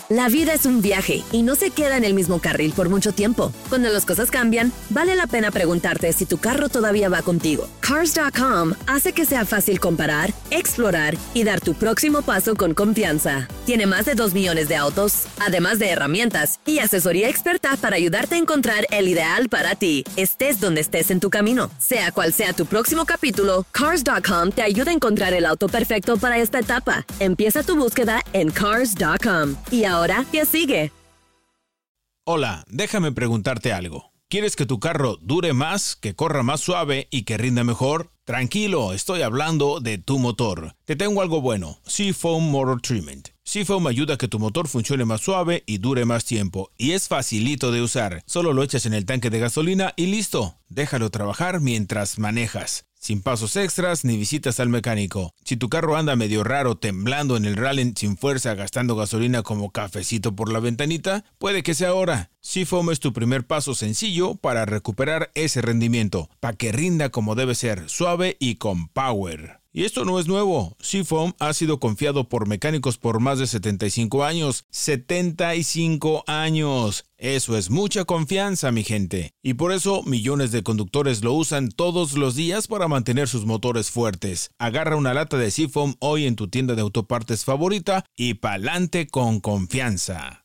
La vida es un viaje y no se queda en el mismo carril por mucho tiempo. Cuando las cosas cambian, vale la pena preguntarte si tu carro todavía va contigo. Cars.com hace que sea fácil comparar, explorar y dar tu próximo paso con confianza. Tiene más de 2 millones de autos, además de herramientas y asesoría experta para ayudarte a encontrar el ideal para ti, estés donde estés en tu camino. Sea cual sea tu próximo capítulo, Cars.com te ayuda a encontrar el auto perfecto para esta etapa. Empieza tu búsqueda en Cars.com. Y ahora, ¿qué sigue? Hola, déjame preguntarte algo. ¿Quieres que tu carro dure más, que corra más suave y que rinda mejor? Tranquilo, estoy hablando de tu motor. Te tengo algo bueno, Seafoam Motor Treatment. Seafoam ayuda a que tu motor funcione más suave y dure más tiempo. Y es facilito de usar. Solo lo echas en el tanque de gasolina y listo. Déjalo trabajar mientras manejas. Sin pasos extras ni visitas al mecánico. Si tu carro anda medio raro, temblando en el rally sin fuerza, gastando gasolina como cafecito por la ventanita, puede que sea ahora. Seafoam es tu primer paso sencillo para recuperar ese rendimiento, para que rinda como debe ser, suave y con power. Y esto no es nuevo. Seafoam ha sido confiado por mecánicos por más de 75 años. ¡75 años! Eso es mucha confianza, mi gente. Y por eso millones de conductores lo usan todos los días para mantener sus motores fuertes. Agarra una lata de Seafoam hoy en tu tienda de autopartes favorita y pa'lante con confianza.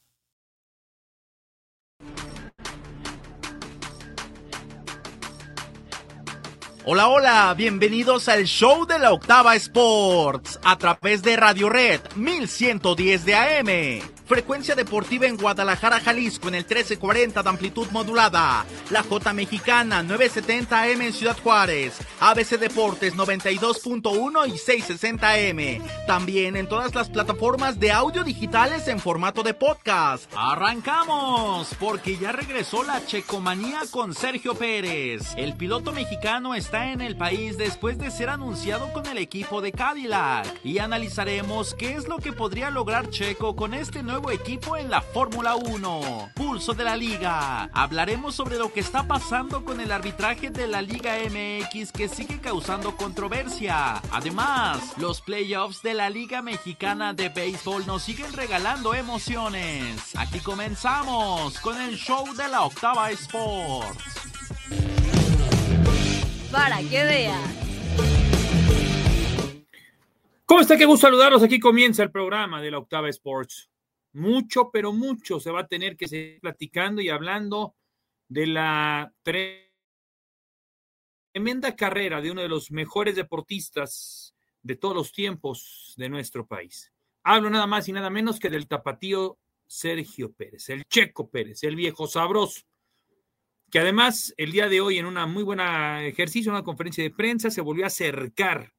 Hola, hola, bienvenidos al show de la Octava Sports a través de Radio Red 1110 de AM. Frecuencia deportiva en Guadalajara, Jalisco en el 1340 de amplitud modulada. La J Mexicana 970 AM en Ciudad Juárez. ABC Deportes 92.1 y 660 AM. También en todas las plataformas de audio digitales en formato de podcast. ¡Arrancamos! Porque ya regresó la checomanía con Sergio Pérez. El piloto mexicano está en el país después de ser anunciado con el equipo de Cadillac. Y analizaremos qué es lo que podría lograr Checo con este nuevo equipo en la Fórmula 1. Pulso de la Liga. Hablaremos sobre lo que está pasando con el arbitraje de la Liga MX que sigue causando controversia. Además, los playoffs de la Liga Mexicana de Béisbol nos siguen regalando emociones. Aquí comenzamos con el show de la Octava Sports. Para que veas. ¿Cómo está? Qué gusto saludarlos. Aquí comienza el programa de la Octava Sports. Mucho, pero mucho se va a tener que seguir platicando y hablando de la tremenda carrera de uno de los mejores deportistas de todos los tiempos de nuestro país. Hablo nada más y nada menos que del tapatío Sergio Pérez, el Checo Pérez, el viejo sabroso, que además el día de hoy en una muy buena ejercicio, una conferencia de prensa, se volvió a acercar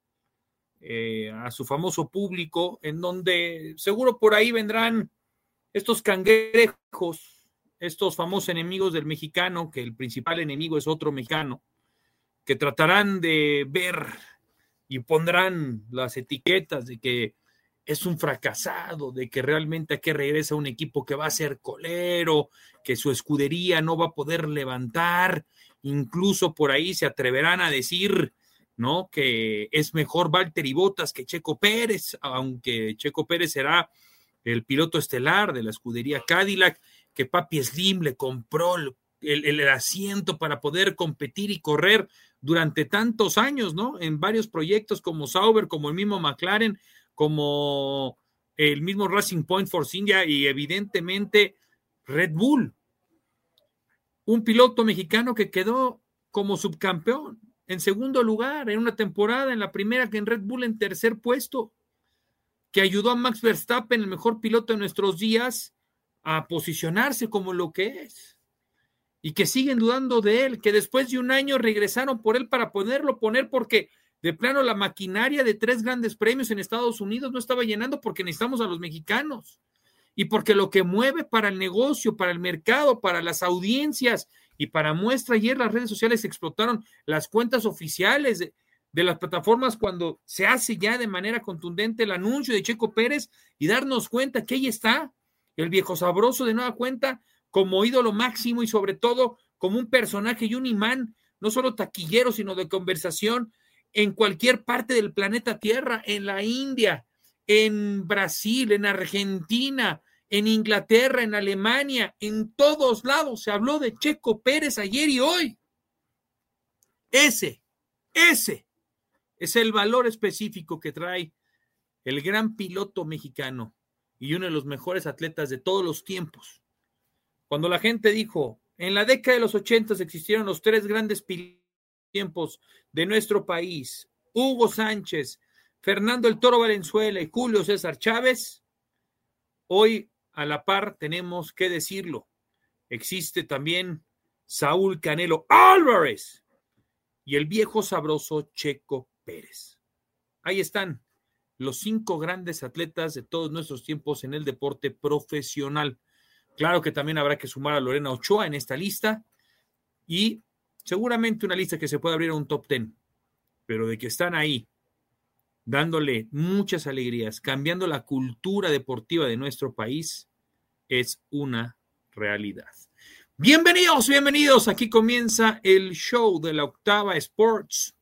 a su famoso público, en donde seguro por ahí vendrán estos cangrejos, estos famosos enemigos del mexicano, que el principal enemigo es otro mexicano, que tratarán de ver y pondrán las etiquetas de que es un fracasado, de que realmente aquí regresa un equipo que va a ser colero, que su escudería no va a poder levantar, incluso por ahí se atreverán a decir, ¿no?, que es mejor Valtteri Bottas que Checo Pérez, aunque Checo Pérez será el piloto estelar de la escudería Cadillac, que Papi Slim le compró el asiento para poder competir y correr durante tantos años, ¿no?, en varios proyectos como Sauber, como el mismo McLaren, como el mismo Racing Point Force India y evidentemente Red Bull. Un piloto mexicano que quedó como subcampeón en segundo lugar en una temporada, en la primera que en Red Bull en tercer puesto, que ayudó a Max Verstappen, el mejor piloto de nuestros días, a posicionarse como lo que es, y que siguen dudando de él, que después de un año regresaron por él para poderlo poner, porque de plano la maquinaria de 3 grandes premios en Estados Unidos no estaba llenando, porque necesitamos a los mexicanos, y porque lo que mueve para el negocio, para el mercado, para las audiencias, y para muestra, ayer las redes sociales explotaron las cuentas oficiales de las plataformas cuando se hace ya de manera contundente el anuncio de Checo Pérez y darnos cuenta que ahí está el viejo sabroso de nueva cuenta como ídolo máximo y sobre todo como un personaje y un imán, no solo taquillero, sino de conversación en cualquier parte del planeta Tierra, en la India, en Brasil, en Argentina, en Inglaterra, en Alemania, en todos lados se habló de Checo Pérez ayer y hoy. Ese es el valor específico que trae el gran piloto mexicano y uno de los mejores atletas de todos los tiempos. Cuando la gente dijo, en la década de los 80 existieron los 3 grandes tiempos de nuestro país, Hugo Sánchez, Fernando el Toro Valenzuela y Julio César Chávez, hoy a la par tenemos que decirlo, existe también Saúl Canelo Álvarez y el viejo sabroso Checo Pérez. Ahí están los 5 grandes atletas de todos nuestros tiempos en el deporte profesional. Claro que también habrá que sumar a Lorena Ochoa en esta lista y seguramente una lista que se puede abrir a un top 10, pero de que están ahí dándole muchas alegrías, cambiando la cultura deportiva de nuestro país, es una realidad. Bienvenidos, aquí comienza el show de la Octava Sports.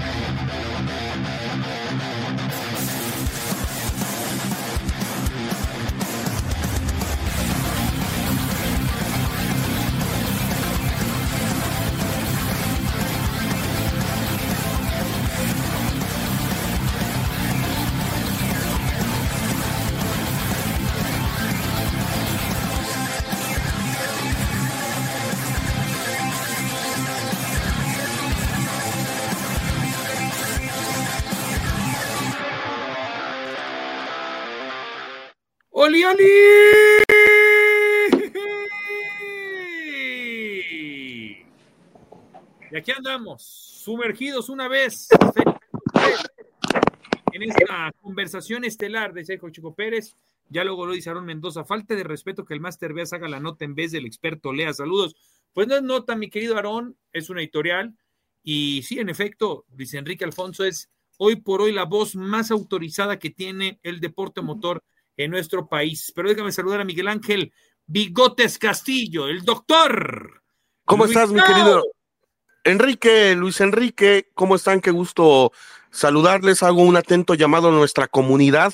¡Oli, oli! Y aquí andamos, sumergidos una vez en esta conversación estelar de Sergio Checo Pérez. Ya luego lo dice Aarón Mendoza, falta de respeto que el Master Beas haga la nota en vez del experto Lea. Saludos. Pues no es nota, mi querido Aarón, es una editorial. Y sí, en efecto, Luis Enrique Alfonso es hoy por hoy la voz más autorizada que tiene el deporte motor en nuestro país. Pero déjame saludar a Miguel Ángel Bigotes Castillo, el doctor. ¿Cómo estás, mi querido Luis Enrique? ¿Cómo están? Qué gusto saludarles. Hago un atento llamado a nuestra comunidad.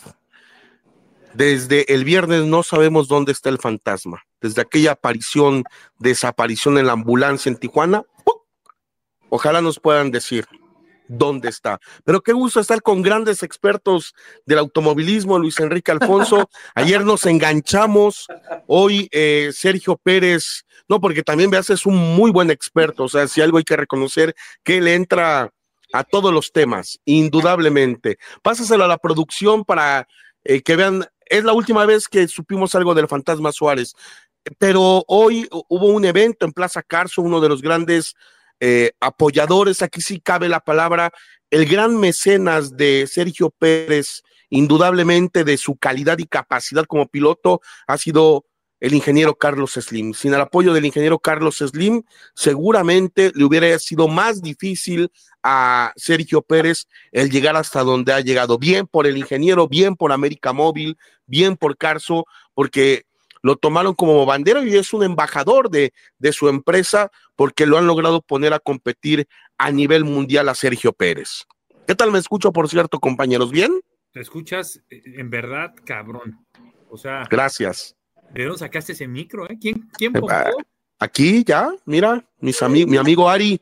Desde el viernes no sabemos dónde está el fantasma. Desde aquella desaparición en la ambulancia en Tijuana, ¡pum! Ojalá nos puedan decir dónde está. Pero qué gusto estar con grandes expertos del automovilismo, Luis Enrique Alfonso. Ayer nos enganchamos, hoy Sergio Pérez, no, porque también Beas es un muy buen experto, o sea, si algo hay que reconocer, que él entra a todos los temas, indudablemente. Pásaselo a la producción para que vean, es la última vez que supimos algo del Fantasma Suárez, pero hoy hubo un evento en Plaza Carso, uno de los grandes apoyadores, aquí sí cabe la palabra, el gran mecenas de Sergio Pérez, indudablemente de su calidad y capacidad como piloto, ha sido el ingeniero Carlos Slim. Sin el apoyo del ingeniero Carlos Slim, seguramente le hubiera sido más difícil a Sergio Pérez el llegar hasta donde ha llegado. Bien por el ingeniero, bien por América Móvil, bien por Carso, porque lo tomaron como bandera y es un embajador de su empresa porque lo han logrado poner a competir a nivel mundial a Sergio Pérez. ¿Qué tal me escucho, por cierto, compañeros? ¿Bien? Te escuchas, en verdad, cabrón. O sea, gracias. ¿De dónde sacaste ese micro? ¿Quién compró? Aquí ya, mira, mi amigo Ari.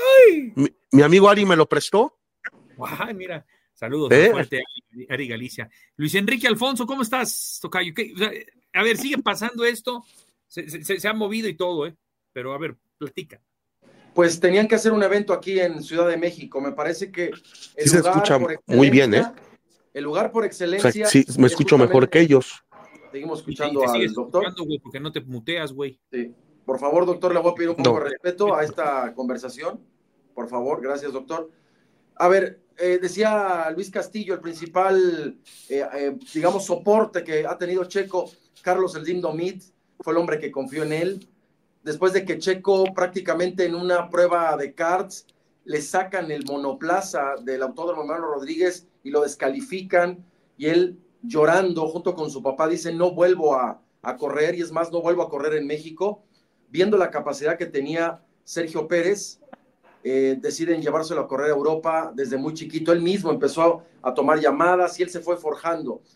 Mi amigo Ari me lo prestó. Ay, mira, saludos. Fuerte, Ari Galicia. Luis Enrique Alfonso, ¿cómo estás, tocayo? O sea, a ver, sigue pasando esto, se ha movido y todo, pero a ver, platica. Pues tenían que hacer un evento aquí en Ciudad de México, me parece que el sí lugar se escucha muy bien, el lugar por excelencia. O sea, sí, me escucho mejor que ellos. Seguimos escuchando al doctor. Güey, porque no te muteas, güey. Sí. Por favor, doctor, le voy a pedir un poco de respeto a esta conversación. Por favor, gracias, doctor. A ver, decía Luis Castillo, el principal, digamos, soporte que ha tenido Checo, Carlos El Lindo Mit, fue el hombre que confió en él. Después de que Checo prácticamente en una prueba de karts le sacan el monoplaza del Autódromo Hermano Rodríguez y lo descalifican, y él llorando junto con su papá dice: no vuelvo a correr, y es más, no vuelvo a correr en México. Viendo la capacidad que tenía Sergio Pérez, deciden llevárselo a correr a Europa desde muy chiquito. Él mismo empezó a tomar llamadas y él se fue forjando.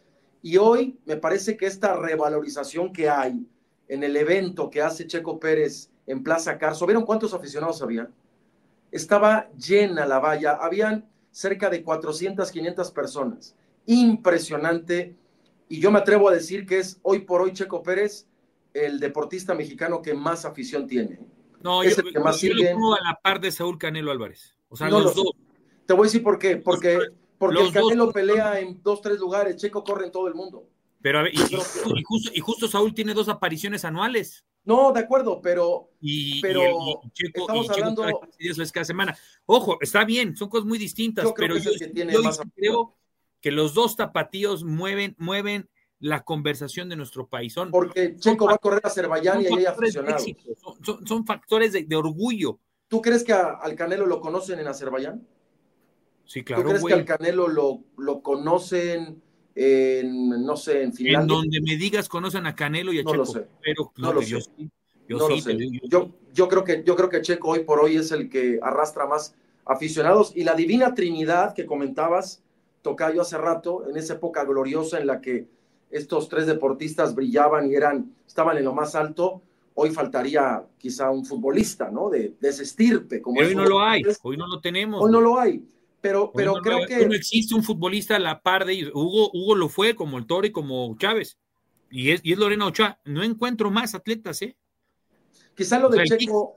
Y hoy me parece que esta revalorización que hay en el evento que hace Checo Pérez en Plaza Carso, ¿vieron cuántos aficionados había? Estaba llena la valla, habían cerca de 400, 500 personas. Impresionante. Y yo me atrevo a decir que es hoy por hoy Checo Pérez el deportista mexicano que más afición tiene. No, es yo, el que más yo sigue. lo pongo a la par de Saúl Canelo Álvarez. O sea, No los dos. Te voy a decir por qué. Porque el Canelo dos pelea en 2, 3 lugares, Checo corre en todo el mundo. Pero a ver, y justo Saúl tiene 2 apariciones anuales. No, de acuerdo, pero Checo, estamos hablando eso es cada semana. Ojo, está bien, son cosas muy distintas, yo creo pero yo creo que los dos tapatíos mueven la conversación de nuestro país. Porque Checo va a correr a Azerbaiyán y ahí hay aficionados. Son factores de orgullo. ¿Tú crees que al Canelo lo conocen en Azerbaiyán? Sí, claro. ¿Tú crees que al Canelo lo conocen no sé, en Finlandia? En donde me digas conocen a Canelo y a no Checo. Lo sé. Pero no lo yo sé. Sí. Yo creo que Checo hoy por hoy es el que arrastra más aficionados. Y la divina trinidad que comentabas, Tocayo, hace rato, en esa época gloriosa en la que estos 3 deportistas brillaban y estaban en lo más alto, hoy faltaría quizá un futbolista, ¿no? De ese estirpe. Como hoy no lo hay, hoy no lo tenemos. Hoy no lo hay. Pero creo que no existe un futbolista a la par de ellos. Hugo lo fue, como el Toro y como Chávez. Y es Lorena Ochoa. No encuentro más atletas, ¿eh? Quizá lo de Checo,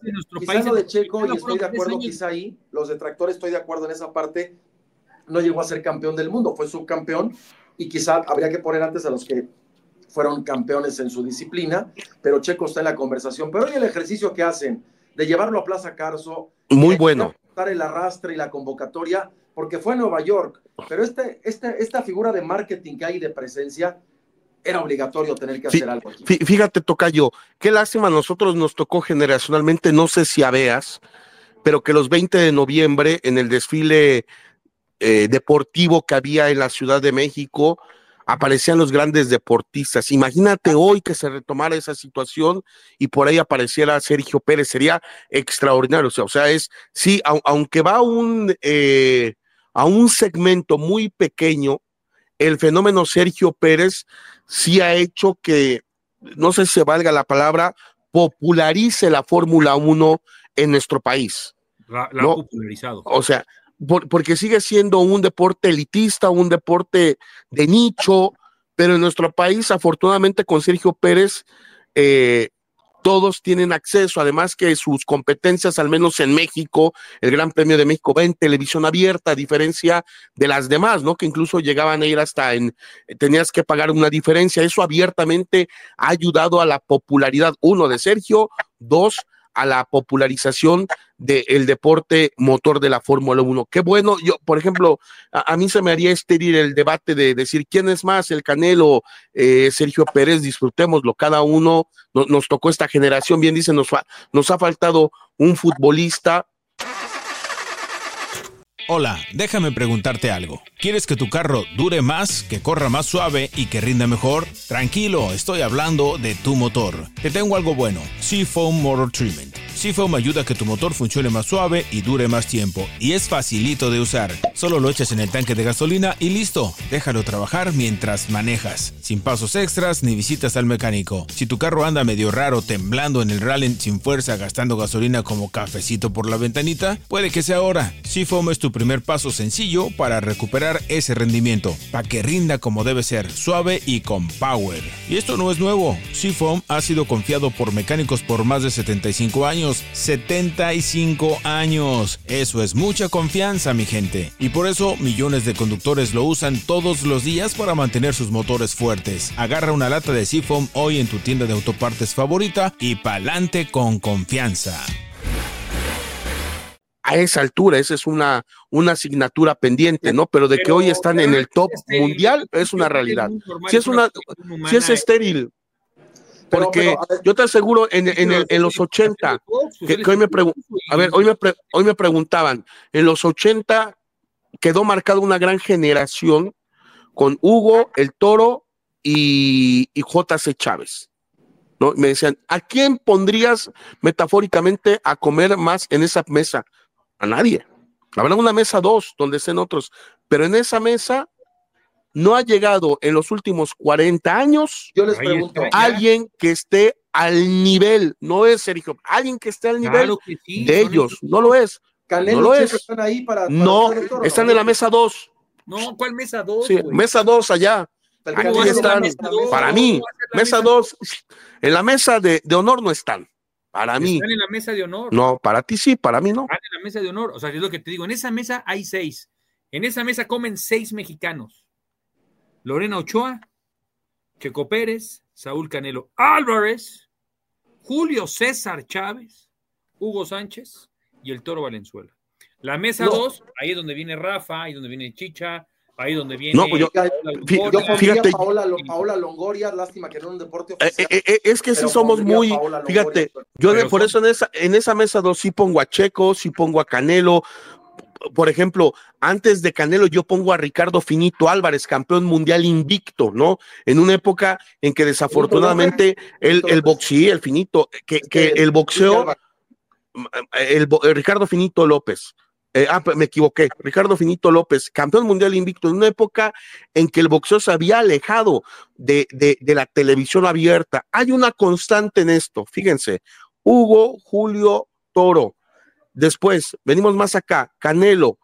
y estoy de acuerdo, quizá ahí, los detractores, estoy de acuerdo en esa parte, no llegó a ser campeón del mundo, fue subcampeón, y quizá habría que poner antes a los que fueron campeones en su disciplina, pero Checo está en la conversación. Pero hoy el ejercicio que hacen de llevarlo a Plaza Carso, muy bueno, dar el arrastre y la convocatoria, porque fue en Nueva York, pero esta figura de marketing que hay de presencia, era obligatorio tener que hacer algo aquí. Fíjate, Tocayo, qué lástima, a nosotros nos tocó generacionalmente, no sé si a veas, pero que los 20 de noviembre en el desfile deportivo que había en la Ciudad de México, aparecían los grandes deportistas. Imagínate hoy que se retomara esa situación y por ahí apareciera Sergio Pérez, sería extraordinario. O sea, sí, aunque va a un segmento muy pequeño, el fenómeno Sergio Pérez sí ha hecho que, no sé si se valga la palabra, popularice la Fórmula 1 en nuestro país. La ¿no? popularizado. O sea, porque sigue siendo un deporte elitista, un deporte de nicho, pero en nuestro país, afortunadamente con Sergio Pérez, todos tienen acceso, además que sus competencias, al menos en México, el Gran Premio de México va en televisión abierta, a diferencia de las demás, ¿no? Que incluso llegaban a ir tenías que pagar una diferencia. Eso abiertamente ha ayudado a la popularidad, 1, de Sergio, 2, a la popularización del deporte motor de la Fórmula 1. Qué bueno, yo, por ejemplo, a mí se me haría estéril el debate de decir quién es más, el Canelo, Sergio Pérez, disfrutémoslo, cada uno, nos tocó esta generación, bien dice, nos ha faltado un futbolista. Hola, déjame preguntarte algo. ¿Quieres que tu carro dure más, que corra más suave y que rinda mejor? Tranquilo, estoy hablando de tu motor. Te tengo algo bueno, Seafoam Motor Treatment. Seafoam ayuda a que tu motor funcione más suave y dure más tiempo. Y es facilito de usar. Solo lo echas en el tanque de gasolina y listo. Déjalo trabajar mientras manejas. Sin pasos extras ni visitas al mecánico. Si tu carro anda medio raro, temblando en el rally sin fuerza, gastando gasolina como cafecito por la ventanita, puede que sea ahora. Seafoam es tu primer paso sencillo para recuperar ese rendimiento, para que rinda como debe ser, suave y con power. Y esto no es nuevo. Seafoam ha sido confiado por mecánicos por más de 75 años. 75 años. Eso es mucha confianza, mi gente. Y por eso millones de conductores lo usan todos los días para mantener sus motores fuertes. Agarra una lata de Seafoam hoy en tu tienda de autopartes favorita y pa'lante con confianza. A esa altura, esa es una asignatura pendiente, ¿no? Pero de que hoy están en el top mundial es una realidad. Si es estéril, porque yo te aseguro en los 80, que hoy me preguntaban, en los 80 quedó marcada una gran generación con Hugo, el Toro y J.C. Chávez, ¿no? Me decían, ¿a quién pondrías metafóricamente a comer más en esa mesa? A nadie. Habrá una mesa 2 donde estén otros, pero en esa mesa no ha llegado en los últimos 40 años Yo les pregunto, alguien que esté al nivel, no es Sergio, alguien que esté al nivel sí, de ellos, no lo es. Canelo No lo y es. Checo están ahí para No, doctor, están ¿no? en la mesa 2. No, ¿cuál mesa 2? Sí, mesa 2 allá. ¿Cómo Aquí va a ser la están. mesa dos? Para mí, mesa 2. En la mesa de honor no están. Para mí. Están en la mesa de honor. No, para ti sí, para mí no. Están en la mesa de honor. O sea, es lo que te digo. En esa mesa hay 6. En esa mesa comen 6 mexicanos. Lorena Ochoa, Checo Pérez, Saúl Canelo Álvarez, Julio César Chávez, Hugo Sánchez y el Toro Valenzuela. La mesa 2, ahí es donde viene Rafa, ahí donde viene Chicha, ahí donde viene... No, pues yo fíjate, Paola Longoria, lástima que no en un deporte oficial. Es que sí somos muy, fíjate, yo por eso en esa mesa 2 sí pongo a Checo, sí pongo a Canelo. Por ejemplo, antes de Canelo yo pongo a Ricardo Finito Álvarez, campeón mundial invicto, ¿no? En una época en que desafortunadamente el boxeo, el Finito, que el boxeo, Ricardo Finito López, me equivoqué, Ricardo Finito López, campeón mundial invicto, en una época en que el boxeo se había alejado de la televisión abierta. Hay una constante en esto, fíjense, Hugo, Julio, Toro. Después, venimos más acá, Canelo,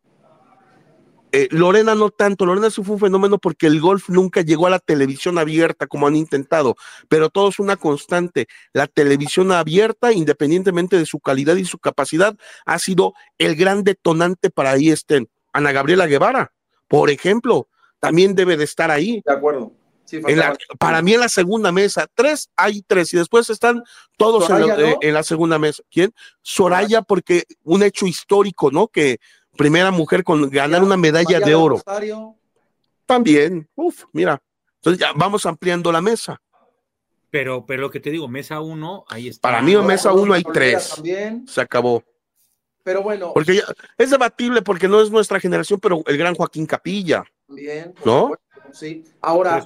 Lorena no tanto, Lorena sí fue un fenómeno porque el golf nunca llegó a la televisión abierta como han intentado, pero todo es una constante, la televisión abierta, independientemente de su calidad y su capacidad, ha sido el gran detonante para ahí estén. Ana Gabriela Guevara, por ejemplo, también debe de estar ahí. De acuerdo. Sí, para mí en la segunda mesa, hay tres y después están todos Soraya, en la segunda mesa. ¿Quién? Soraya, porque un hecho histórico, ¿no? Que primera mujer con ganar una medalla de oro. Rosario. También, mira. Entonces ya vamos ampliando la mesa. Pero lo que te digo, mesa 1, ahí está. Para mí en mesa 1 hay 3. También. Se acabó. Pero bueno. Porque ya, es debatible porque no es nuestra generación, pero el gran Joaquín Capilla. Bien, ¿no? Sí. Ahora,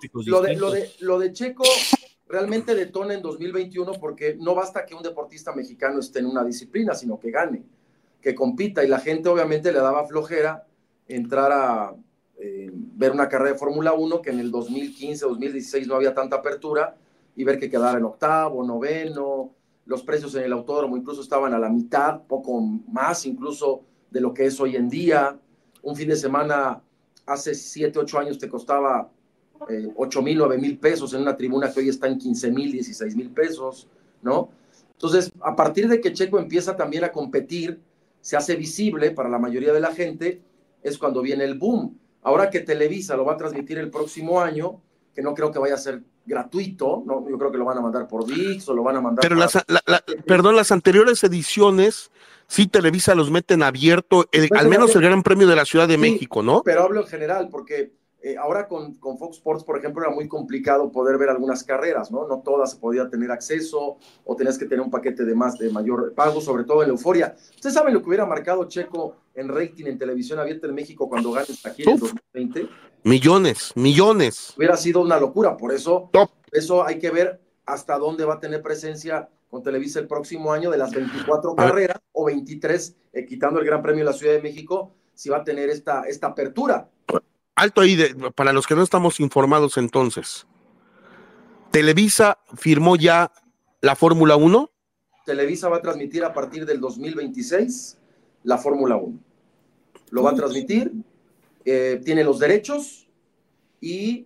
lo de Checo realmente detona en 2021 porque no basta que un deportista mexicano esté en una disciplina, sino que gane, que compita, y la gente obviamente le daba flojera entrar a ver una carrera de Fórmula 1, que en el 2015, 2016 no había tanta apertura, y ver que quedara en octavo, noveno, los precios en el autódromo incluso estaban a la mitad, poco más incluso de lo que es hoy en día. Un fin de semana hace 7, 8 años te costaba 8,000, 9,000 pesos en una tribuna que hoy está en 15,000, 16,000 pesos, ¿no? Entonces, a partir de que Checo empieza también a competir, se hace visible para la mayoría de la gente, es cuando viene el boom. Ahora que Televisa lo va a transmitir el próximo año, que no creo que vaya a ser gratuito, ¿no? Yo creo que lo van a mandar por ViX o lo van a mandar... Pero las anteriores ediciones, sí, Televisa los mete en abierto, al menos el Gran Premio de la Ciudad de México, ¿no? Pero hablo en general, porque ahora con Fox Sports, por ejemplo, era muy complicado poder ver algunas carreras, ¿no? No todas se podía tener acceso, o tenías que tener un paquete de mayor pago, sobre todo en la Euforia. ¿Ustedes saben lo que hubiera marcado Checo en rating en televisión abierta en México cuando gane aquí en el 2020? Millones. Hubiera sido una locura, por eso hay que ver hasta dónde va a tener presencia con Televisa el próximo año de las 24 carreras, o 23, quitando el Gran Premio de la Ciudad de México, si va a tener esta apertura. Alto ahí, para los que no estamos informados entonces. ¿Televisa firmó ya la Fórmula 1? Televisa va a transmitir a partir del 2026 la Fórmula 1. Lo va a transmitir, tiene los derechos y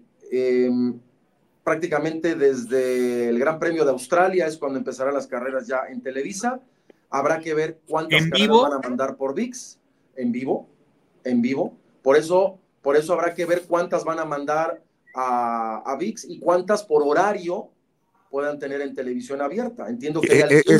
prácticamente desde el Gran Premio de Australia es cuando empezarán las carreras ya en Televisa. Habrá que ver cuántas carreras van a mandar por ViX en vivo. Por eso habrá que ver cuántas van a mandar a ViX y cuántas por horario puedan tener en televisión abierta. Entiendo que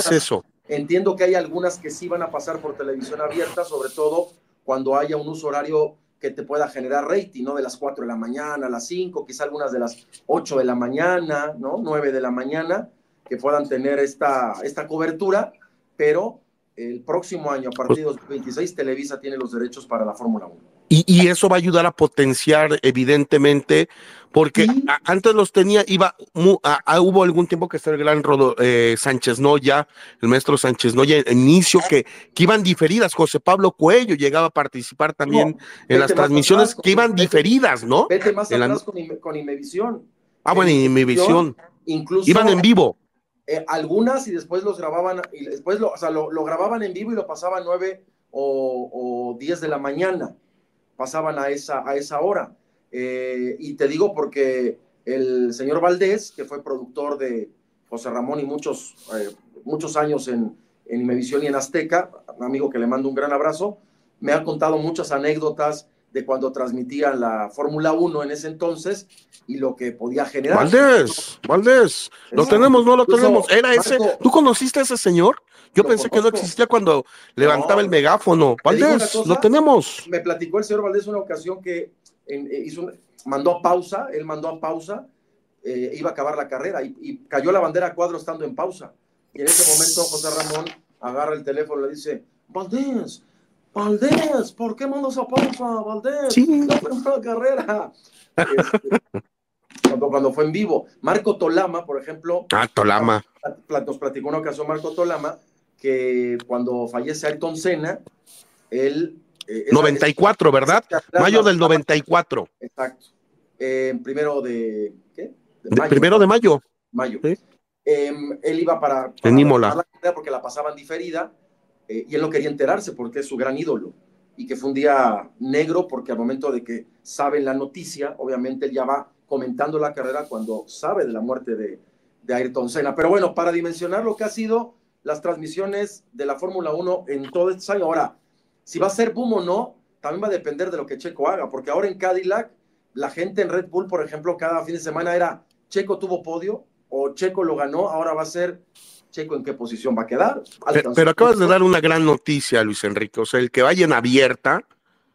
hay algunas que sí van a pasar por televisión abierta, sobre todo cuando haya un uso horario que te pueda generar rating, ¿no? De las 4 de la mañana a las 5, quizá algunas de las 8 de la mañana, ¿no? 9 de la mañana, que puedan tener esta cobertura, pero el próximo año, a partir de 2026, Televisa tiene los derechos para la Fórmula 1. Y eso va a ayudar a potenciar, evidentemente, porque antes los tenía, hubo algún tiempo que está el gran Sánchez Noya, el maestro Sánchez Noya, al inicio, que iban diferidas. José Pablo Cuello llegaba a participar también en las transmisiones que iban difererias, ¿no? Vete más atrás con Imevisión. Bueno, Imevisión. Incluso iban en vivo. Algunas y después los grababan, y después lo grababan en vivo y lo pasaban 9 o 10 de la mañana. Pasaban a esa hora. Y te digo porque el señor Valdés, que fue productor de José Ramón y muchos años en Imevisión y en Azteca, un amigo que le mando un gran abrazo, me ha contado muchas anécdotas de cuando transmitían la Fórmula 1 en ese entonces y lo que podía generar. Valdés, lo tenemos, no lo tenemos. Era ese. ¿Tú conociste a ese señor? Yo pensé que no existía cuando levantaba el megáfono. Valdés, lo tenemos. Me platicó el señor Valdés una ocasión que mandó a pausa, iba a acabar la carrera y cayó la bandera a cuadro estando en pausa. Y en ese momento José Ramón agarra el teléfono y le dice, Valdés, ¿por qué mandas a pausa, Valdés? Sí. No fue la carrera. Cuando fue en vivo. Marco Tolama, por ejemplo. Tolama. Nos platicó una ocasión Marco Tolama que cuando fallece Ayrton Senna, él... 94, ¿verdad? Mayo del 94. Exacto. Primero de... ¿qué? Primero de mayo. ¿Sí? Él iba para en Imola. La carrera porque la pasaban diferida y él no quería enterarse porque es su gran ídolo y que fue un día negro porque al momento de que saben la noticia, obviamente él ya va comentando la carrera cuando sabe de la muerte de Ayrton Senna. Pero bueno, para dimensionar lo que ha sido las transmisiones de la Fórmula 1 en todo este año. Ahora, si va a ser boom o no, también va a depender de lo que Checo haga, porque ahora en Cadillac, la gente en Red Bull, por ejemplo, cada fin de semana era Checo tuvo podio o Checo lo ganó, ahora va a ser Checo en qué posición va a quedar. Pero acabas de dar una gran noticia, Luis Enrique, o sea, el que vaya en abierta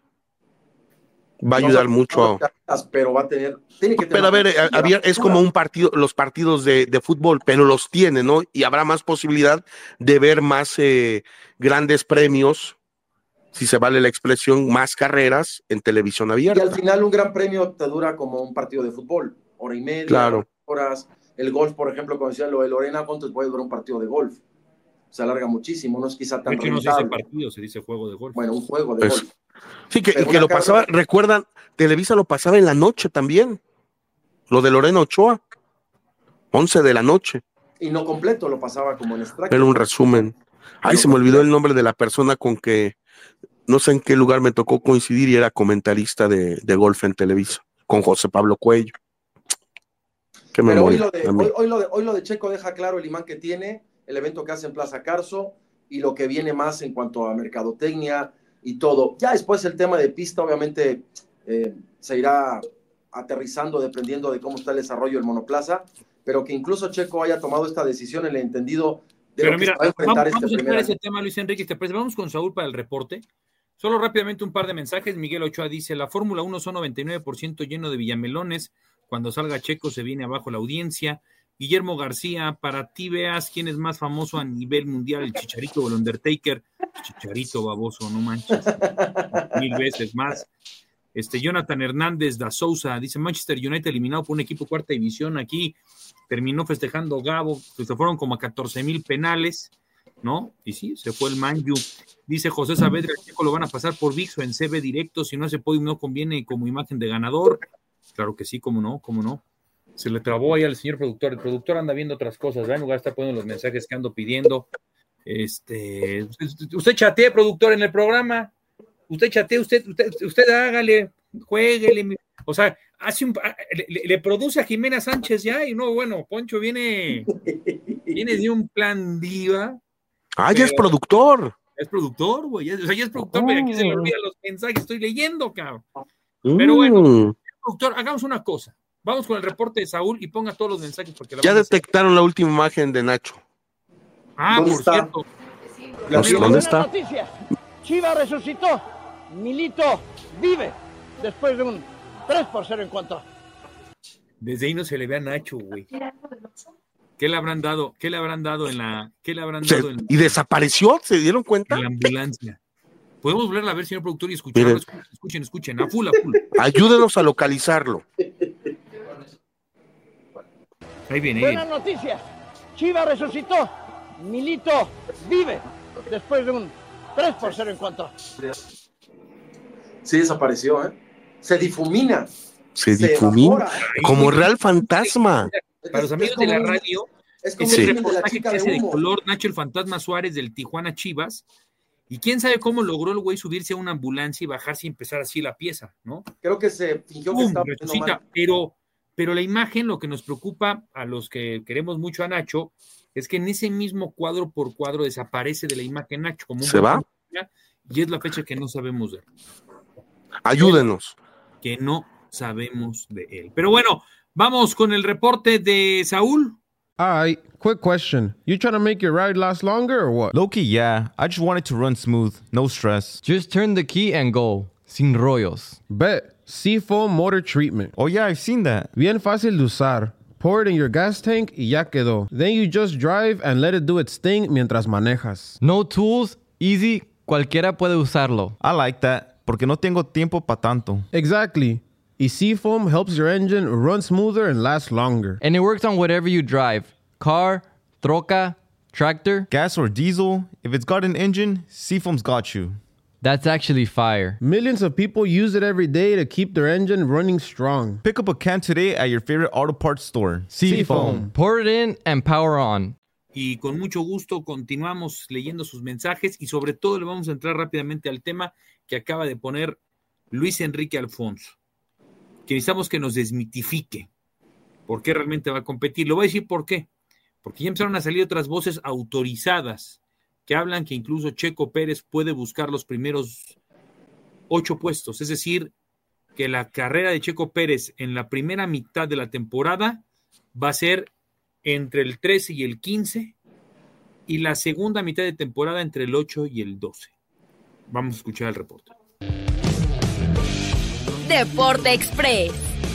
va a ayudar mucho. Pero va a tiene que tener. Pero a ver, es como un partido, los partidos de fútbol, pero los tiene, ¿no? Y habrá más posibilidad de ver más grandes premios, si se vale la expresión, más carreras en televisión abierta. Y al final un gran premio te dura como un partido de fútbol, hora y media, claro. Horas. El golf, por ejemplo, como decía lo de Lorena, ¿cuánto puede durar un partido de golf? Se alarga muchísimo, no es quizá tan rentable. No se dice partido, se dice juego de golf. Bueno, un juego de golf. Sí, que lo pasaba, recuerdan, Televisa lo pasaba en la noche también, lo de Lorena Ochoa, 11 de la noche. Y no completo, lo pasaba como en extracto. Era un resumen. Ay, se me olvidó el nombre de la persona con que, no sé en qué lugar me tocó coincidir y era comentarista de golf en Televisa, con José Pablo Cuello. Qué memoria. Hoy lo de Checo deja claro el imán que tiene, el evento que hace en Plaza Carso y lo que viene más en cuanto a mercadotecnia y todo. Ya después el tema de pista, obviamente, se irá aterrizando dependiendo de cómo está el desarrollo del monoplaza, pero que incluso Checo haya tomado esta decisión en el entendido de pero lo mira, que se va a enfrentar vamos a primer ese tema, Luis Enrique, te parece. Vamos con Saúl para el reporte. Solo rápidamente un par de mensajes. Miguel Ochoa dice, la Fórmula 1 son 99% lleno de villamelones. Cuando salga Checo se viene abajo la audiencia. Guillermo García, para ti veas quién es más famoso a nivel mundial, el Chicharito o el Undertaker. Chicharito, baboso, no manches. 1000 veces más. Jonathan Hernández da Souza dice, Manchester United eliminado por un equipo cuarta división. Aquí terminó festejando Gabo, pues se fueron como a 14,000 penales, ¿no? Y sí, se fue el Manju. Dice José Saavedra, el Checo lo van a pasar por VIX o en CB directo, si no ese podium no conviene como imagen de ganador. Claro que sí, cómo no. Se le trabó ahí al señor productor. El productor anda viendo otras cosas, ¿verdad? En lugar de estar poniendo los mensajes que ando pidiendo. Usted chatee, productor, en el programa. Usted chatee, usted hágale, juéguele. O sea, le produce a Jimena Sánchez ya, y no, bueno, Poncho viene de un plan diva. Ya es productor. Es productor, güey. O sea, ya es productor, pero aquí se le olvidan los mensajes que estoy leyendo, cabrón. Pero bueno, productor, hagamos una cosa. Vamos con el reporte de Saúl y ponga todos los mensajes. Porque ya detectaron la última imagen de Nacho. Por cierto. ¿Dónde está? Noticia. Chivas resucitó. Milito vive después de un 3-0 en contra. Desde ahí no se le ve a Nacho, güey. ¿Qué le habrán dado en la... Y desapareció, ¿se dieron cuenta? En la ambulancia. Podemos volverla a ver, señor productor, y escucharlo. Escuchen, a full. Ayúdenos a localizarlo. Ahí viene. Buenas noticias. Chivas resucitó. Milito vive después de un 3-0 en contra. Sí, desapareció, ¿eh? Se difumina. Se difumina. Como real fantasma. Para los amigos de la radio, es como el el reportaje que hace de color Nacho el Fantasma Suárez del Tijuana Chivas. Y quién sabe cómo logró el güey subirse a una ambulancia y bajarse y empezar así la pieza, ¿no? Creo que se fingió que estaba resucita, pero la imagen, lo que nos preocupa a los que queremos mucho a Nacho, es que en ese mismo cuadro por cuadro desaparece de la imagen Nacho. Como ¿Se va? Y es la fecha que no sabemos de él. Ayúdenos. Que no sabemos de él. Pero bueno, vamos con el reporte de Saúl. Alright, quick question. You trying to make your ride last longer or what? Low-key, yeah. I just want it to run smooth. No stress. Just turn the key and go. Sin rollos. Bet. Seafoam Motor Treatment. Oh yeah, I've seen that. Bien fácil de usar. Pour it in your gas tank y ya quedó. Then you just drive and let it do its thing mientras manejas. No tools, easy, cualquiera puede usarlo. I like that, porque no tengo tiempo pa' tanto. Exactly. Y Seafoam helps your engine run smoother and last longer. And it works on whatever you drive. Car, troca, tractor. Gas or diesel, if it's got an engine, Seafoam's got you. That's actually fire. Millions of people use it every day to keep their engine running strong. Pick up a can today at your favorite auto parts store. Seafoam. Pour it in and power on. Y con mucho gusto continuamos leyendo sus mensajes y sobre todo le vamos a entrar rápidamente al tema que acaba de poner Luis Enrique Alfonso, que necesitamos que nos desmitifique por qué realmente va a competir. Lo voy a decir por qué. Porque ya empezaron a salir otras voces autorizadas que hablan que incluso Checo Pérez puede buscar los primeros 8 puestos. Es decir, que la carrera de Checo Pérez en la primera mitad de la temporada va a ser entre el 13 y el 15 y la segunda mitad de temporada entre el 8 y el 12. Vamos a escuchar el reporte. Deporte Express.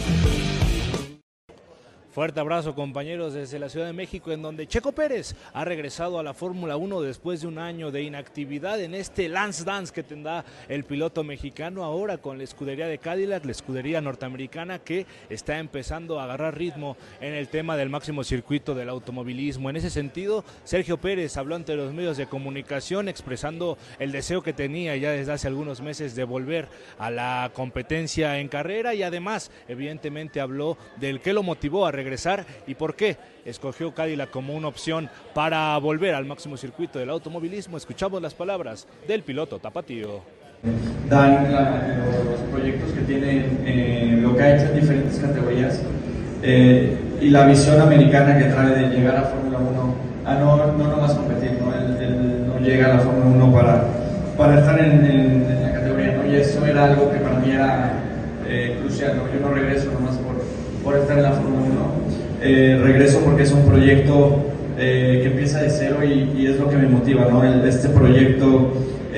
Fuerte abrazo, compañeros, desde la Ciudad de México, en donde Checo Pérez ha regresado a la Fórmula 1 después de un año de inactividad en este Lance Dance que tendrá el piloto mexicano ahora con la escudería de Cadillac, la escudería norteamericana que está empezando a agarrar ritmo en el tema del máximo circuito del automovilismo. En ese sentido, Sergio Pérez habló ante los medios de comunicación expresando el deseo que tenía ya desde hace algunos meses de volver a la competencia en carrera y además, evidentemente, habló del que lo motivó a regresar y por qué escogió Cadillac como una opción para volver al máximo circuito del automovilismo. Escuchamos las palabras del piloto tapatío. Dan los proyectos que tiene, lo que ha hecho en diferentes categorías y la visión americana que trae de llegar a Fórmula 1 a no nomás competir, ¿no? Él no llega a la Fórmula 1 para estar en la categoría, ¿no? Y eso era algo que para mí era crucial, ¿no? Yo no regreso nomás por estar en la Fórmula 1, regreso porque es un proyecto que empieza de cero y es lo que me motiva, ¿no? Este proyecto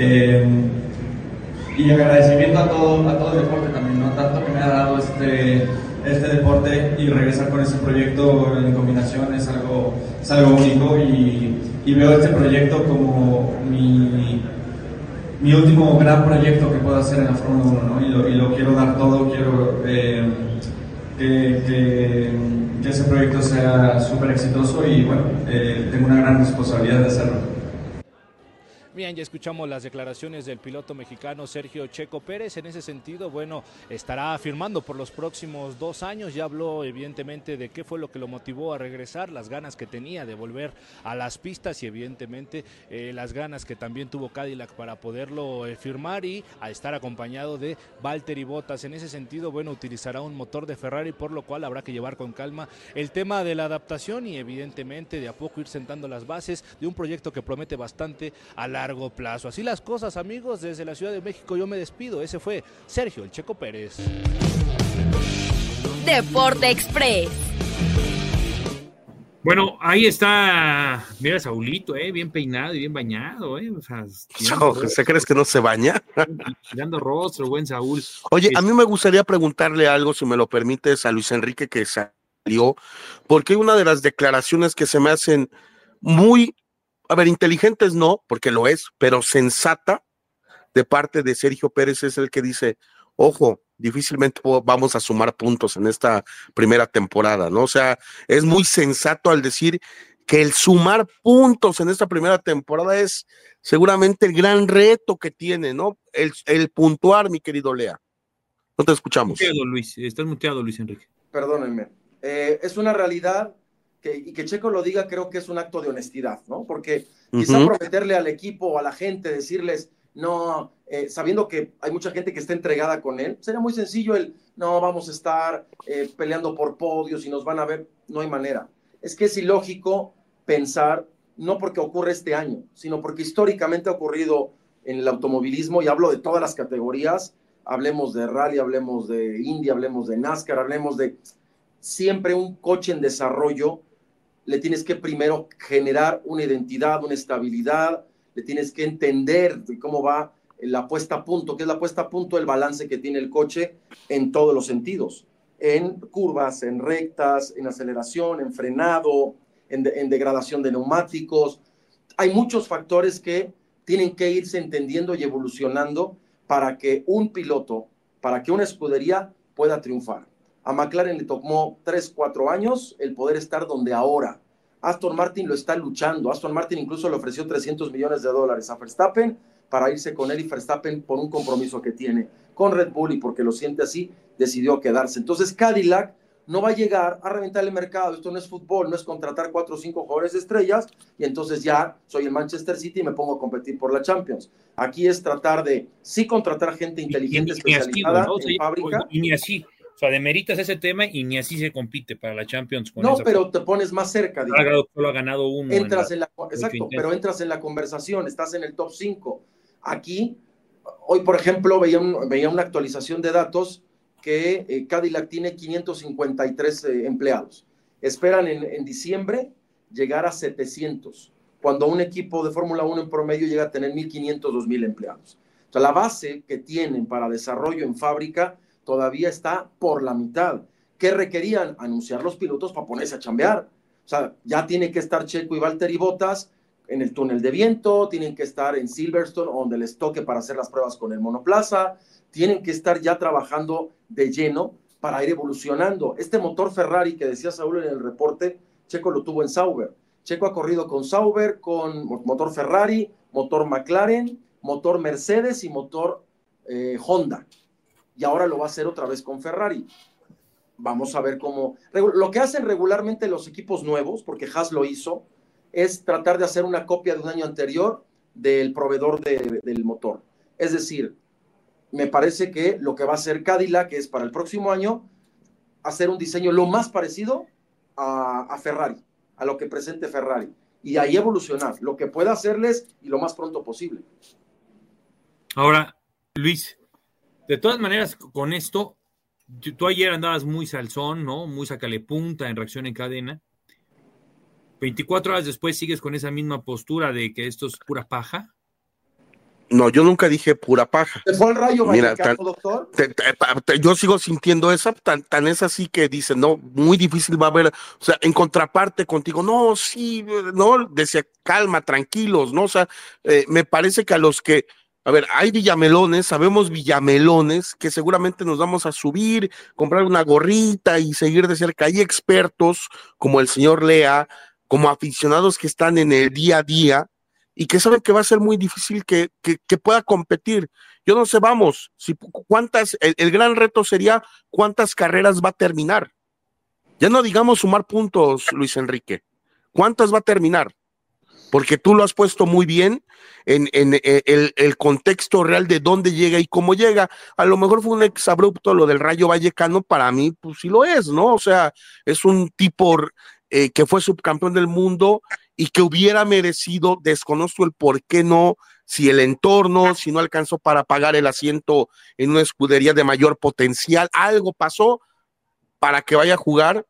y agradecimiento a todo el deporte también, ¿no? Tanto que me ha dado este deporte y regresar con ese proyecto en combinación es algo único y veo este proyecto como mi último gran proyecto que puedo hacer en la Fórmula 1, ¿no? Y lo quiero dar todo, quiero que ese proyecto sea súper exitoso y bueno, tengo una gran responsabilidad de hacerlo. Bien, ya escuchamos las declaraciones del piloto mexicano Sergio Checo Pérez. En ese sentido, bueno, estará firmando por los próximos 2 años. Ya habló evidentemente de qué fue lo que lo motivó a regresar, las ganas que tenía de volver a las pistas y evidentemente las ganas que también tuvo Cadillac para poderlo firmar y a estar acompañado de Valtteri Bottas. En ese sentido, bueno, utilizará un motor de Ferrari, por lo cual habrá que llevar con calma el tema de la adaptación y evidentemente de a poco ir sentando las bases de un proyecto que promete bastante a largo plazo. Así las cosas, amigos, desde la Ciudad de México yo me despido. Ese fue Sergio el Checo Pérez. Deporte Express. Bueno, ahí está, mira Saulito, bien peinado y bien bañado, o sea, ¿Se crees que no se baña? Tirando rostro, buen Saúl. Oye, a mí me gustaría preguntarle algo, si me lo permites, a Luis Enrique que salió, porque una de las declaraciones que se me hacen muy inteligentes no, porque lo es, pero sensata, de parte de Sergio Pérez es el que dice, ojo, difícilmente vamos a sumar puntos en esta primera temporada, ¿no? O sea, es muy sensato al decir que el sumar puntos en esta primera temporada es seguramente el gran reto que tiene, ¿no? El puntuar, mi querido Lea. No te escuchamos. Estás muteado, Luis Enrique. Perdónenme. Es una realidad y que Checo lo diga, creo que es un acto de honestidad, ¿no? Porque quizá prometerle al equipo o a la gente, decirles, no, sabiendo que hay mucha gente que está entregada con él, sería muy sencillo no, vamos a estar peleando por podios y nos van a ver, no hay manera. Es que es ilógico pensar, no porque ocurre este año, sino porque históricamente ha ocurrido en el automovilismo, y hablo de todas las categorías, hablemos de rally, hablemos de Indy, hablemos de NASCAR, hablemos de siempre un coche en desarrollo, le tienes que primero generar una identidad, una estabilidad, le tienes que entender cómo va la puesta a punto, que es la puesta a punto, el balance que tiene el coche en todos los sentidos, en curvas, en rectas, en aceleración, en frenado, en degradación de neumáticos. Hay muchos factores que tienen que irse entendiendo y evolucionando para que un piloto, para que una escudería pueda triunfar. A McLaren le tomó 3-4 años el poder estar donde ahora. Aston Martin lo está luchando. Aston Martin incluso le ofreció $300 millones a Verstappen para irse con él, y Verstappen, por un compromiso que tiene con Red Bull y porque lo siente así, decidió quedarse. Entonces Cadillac no va a llegar a reventar el mercado. Esto no es fútbol, no es contratar 4 o 5 jugadores de estrellas y entonces ya soy el Manchester City y me pongo a competir por la Champions. Aquí es tratar de sí contratar gente inteligente, especializada en fábrica. Y ni así. O sea, demeritas ese tema y ni así se compite para la Champions. No, pero te pones más cerca. Solo ha ganado uno. Exacto, pero entras en la conversación, estás en el top 5. Aquí, hoy por ejemplo, veía una actualización de datos que Cadillac tiene 553 empleados. Esperan en diciembre llegar a 700, cuando un equipo de Fórmula 1 en promedio llega a tener 1.500, 2.000 empleados. O sea, la base que tienen para desarrollo en fábrica todavía está por la mitad. ¿Qué requerían? Anunciar los pilotos para ponerse a chambear. O sea, ya tiene que estar Checo y Valtteri Bottas en el túnel de viento, tienen que estar en Silverstone, donde les toque para hacer las pruebas con el monoplaza, tienen que estar ya trabajando de lleno para ir evolucionando. Este motor Ferrari que decía Saúl en el reporte, Checo lo tuvo en Sauber. Checo ha corrido con Sauber, con motor Ferrari, motor McLaren, motor Mercedes y motor Honda. Y ahora lo va a hacer otra vez con Ferrari. Vamos a ver cómo... Lo que hacen regularmente los equipos nuevos, porque Haas lo hizo, es tratar de hacer una copia de un año anterior del proveedor del motor. Es decir, me parece que lo que va a hacer Cadillac es para el próximo año hacer un diseño lo más parecido a Ferrari, a lo que presente Ferrari, y ahí evolucionar lo que pueda hacerles y lo más pronto posible. Ahora, Luis, de todas maneras, con esto, tú ayer andabas muy salsón, ¿no? Muy sacale punta en reacción en cadena. 24 horas después sigues con esa misma postura de que esto es pura paja. No, yo nunca dije pura paja. ¿Te fue el Rayo Vallecano, doctor? Yo sigo sintiendo esa, tan es así que dicen, no, muy difícil va a haber, o sea, en contraparte contigo, no, sí, no, decía, calma, tranquilos, ¿no? O sea, me parece que a los que, a ver, hay villamelones, sabemos villamelones, que seguramente nos vamos a subir, comprar una gorrita y seguir de cerca. Hay expertos como el señor Lea, como aficionados que están en el día a día y que saben que va a ser muy difícil que pueda competir. Yo no sé, vamos, el gran reto sería cuántas carreras va a terminar. Ya no digamos sumar puntos, Luis Enrique. ¿Cuántas va a terminar? Porque tú lo has puesto muy bien en el contexto real de dónde llega y cómo llega. A lo mejor fue un exabrupto lo del Rayo Vallecano, para mí pues sí lo es, ¿no? O sea, es un tipo que fue subcampeón del mundo y que hubiera merecido, desconozco el por qué no, si el entorno, si no alcanzó para pagar el asiento en una escudería de mayor potencial, algo pasó para que vaya a jugar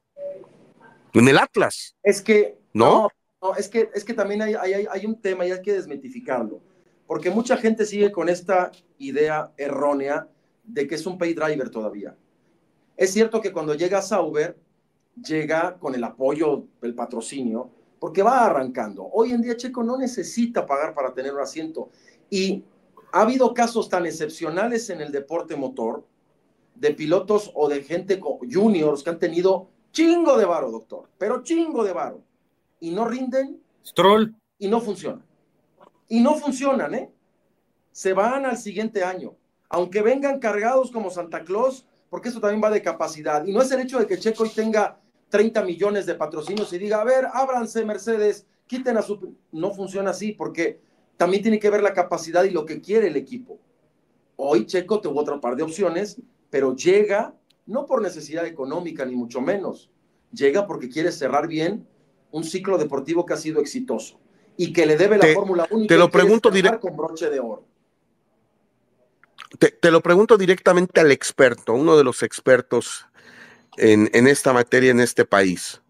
en el Atlas. Es que, ¿no? No, es que también hay un tema y hay que desmitificarlo, porque mucha gente sigue con esta idea errónea de que es un pay driver todavía. Es cierto que cuando llega a Sauber, llega con el apoyo, el patrocinio, porque va arrancando. Hoy en día Checo no necesita pagar para tener un asiento, y Ha habido casos tan excepcionales en el deporte motor, de pilotos o de gente juniors que han tenido chingo de varo, doctor, pero chingo de varo, y no rinden. Stroll. Y no funcionan. Y no funcionan, ¿eh? Se van al siguiente año, aunque vengan cargados como Santa Claus, porque eso también va de capacidad. Y no es el hecho de que Checo hoy tenga 30 millones de patrocinios y diga, a ver, ábranse Mercedes, quiten a su... No funciona así, porque también tiene que ver la capacidad y lo que quiere el equipo. Hoy Checo tuvo otro par de opciones, pero llega, no por necesidad económica, ni mucho menos, llega porque quiere cerrar bien un ciclo deportivo que ha sido exitoso y que le debe la Fórmula 1 y te lo pregunto con broche de oro. Te lo pregunto directamente al experto, uno de los expertos en esta materia en este país.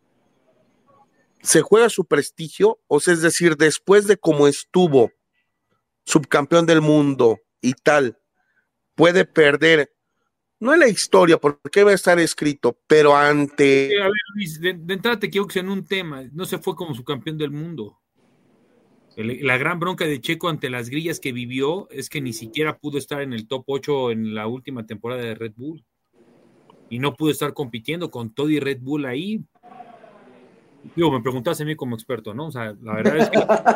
¿Se juega su prestigio? O sea, es decir, después de cómo estuvo subcampeón del mundo y tal, puede perder, no en la historia, porque va a estar escrito, pero ante... A ver, Luis, de entrada te quiero que sea en un tema, no se fue como subcampeón del mundo. La gran bronca de Checo ante las grillas que vivió es que ni siquiera pudo estar en el top 8 en la última temporada de Red Bull. Y no pudo estar compitiendo con todo y Red Bull ahí. Digo, me preguntaste a mí como experto, ¿no? O sea, la verdad es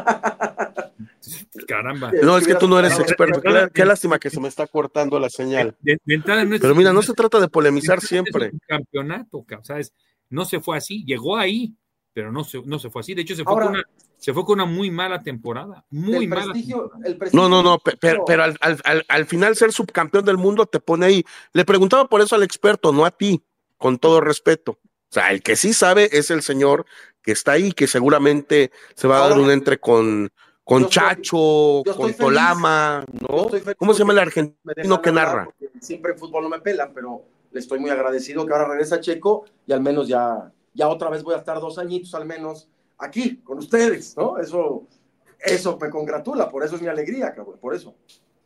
que... Caramba. No, es que tú no eres experto. Qué lástima que se me está cortando la señal. De entrada no es, pero mira, no se trata de polemizar siempre. Es un campeonato, ¿sabes? No se fue así. Llegó ahí, pero no se fue así. De hecho, se fue con una muy mala temporada. Muy mala. No, pero al final ser subcampeón del mundo te pone ahí. Le preguntaba por eso al experto, no a ti, con todo respeto. O sea, el que sí sabe es el señor que está ahí, que seguramente se va a dar un entre con Chacho, con Tolama, ¿no? ¿Cómo se llama el argentino que narra? Siempre en fútbol no me pelan, pero le estoy muy agradecido que ahora regresa Checo y al menos ya otra vez voy a estar 2 añitos al menos aquí con ustedes, ¿no? Eso me congratula, por eso es mi alegría, cabrón, por eso.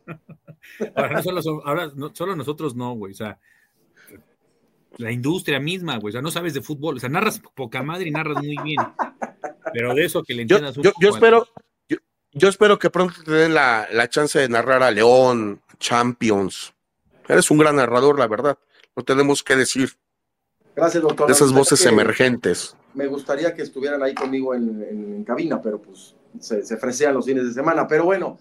Ahora solo nosotros no, güey, o sea, la industria misma, güey, o sea, no sabes de fútbol, o sea, narras poca madre y narras muy bien, pero de eso que le entiendas un poco. Yo espero que pronto te den la chance de narrar a León, Champions. Eres un gran narrador, la verdad, no tenemos que decir. Gracias, doctor. De esas voces emergentes. Me gustaría que estuvieran ahí conmigo en cabina, pero pues se fresean los fines de semana, pero bueno.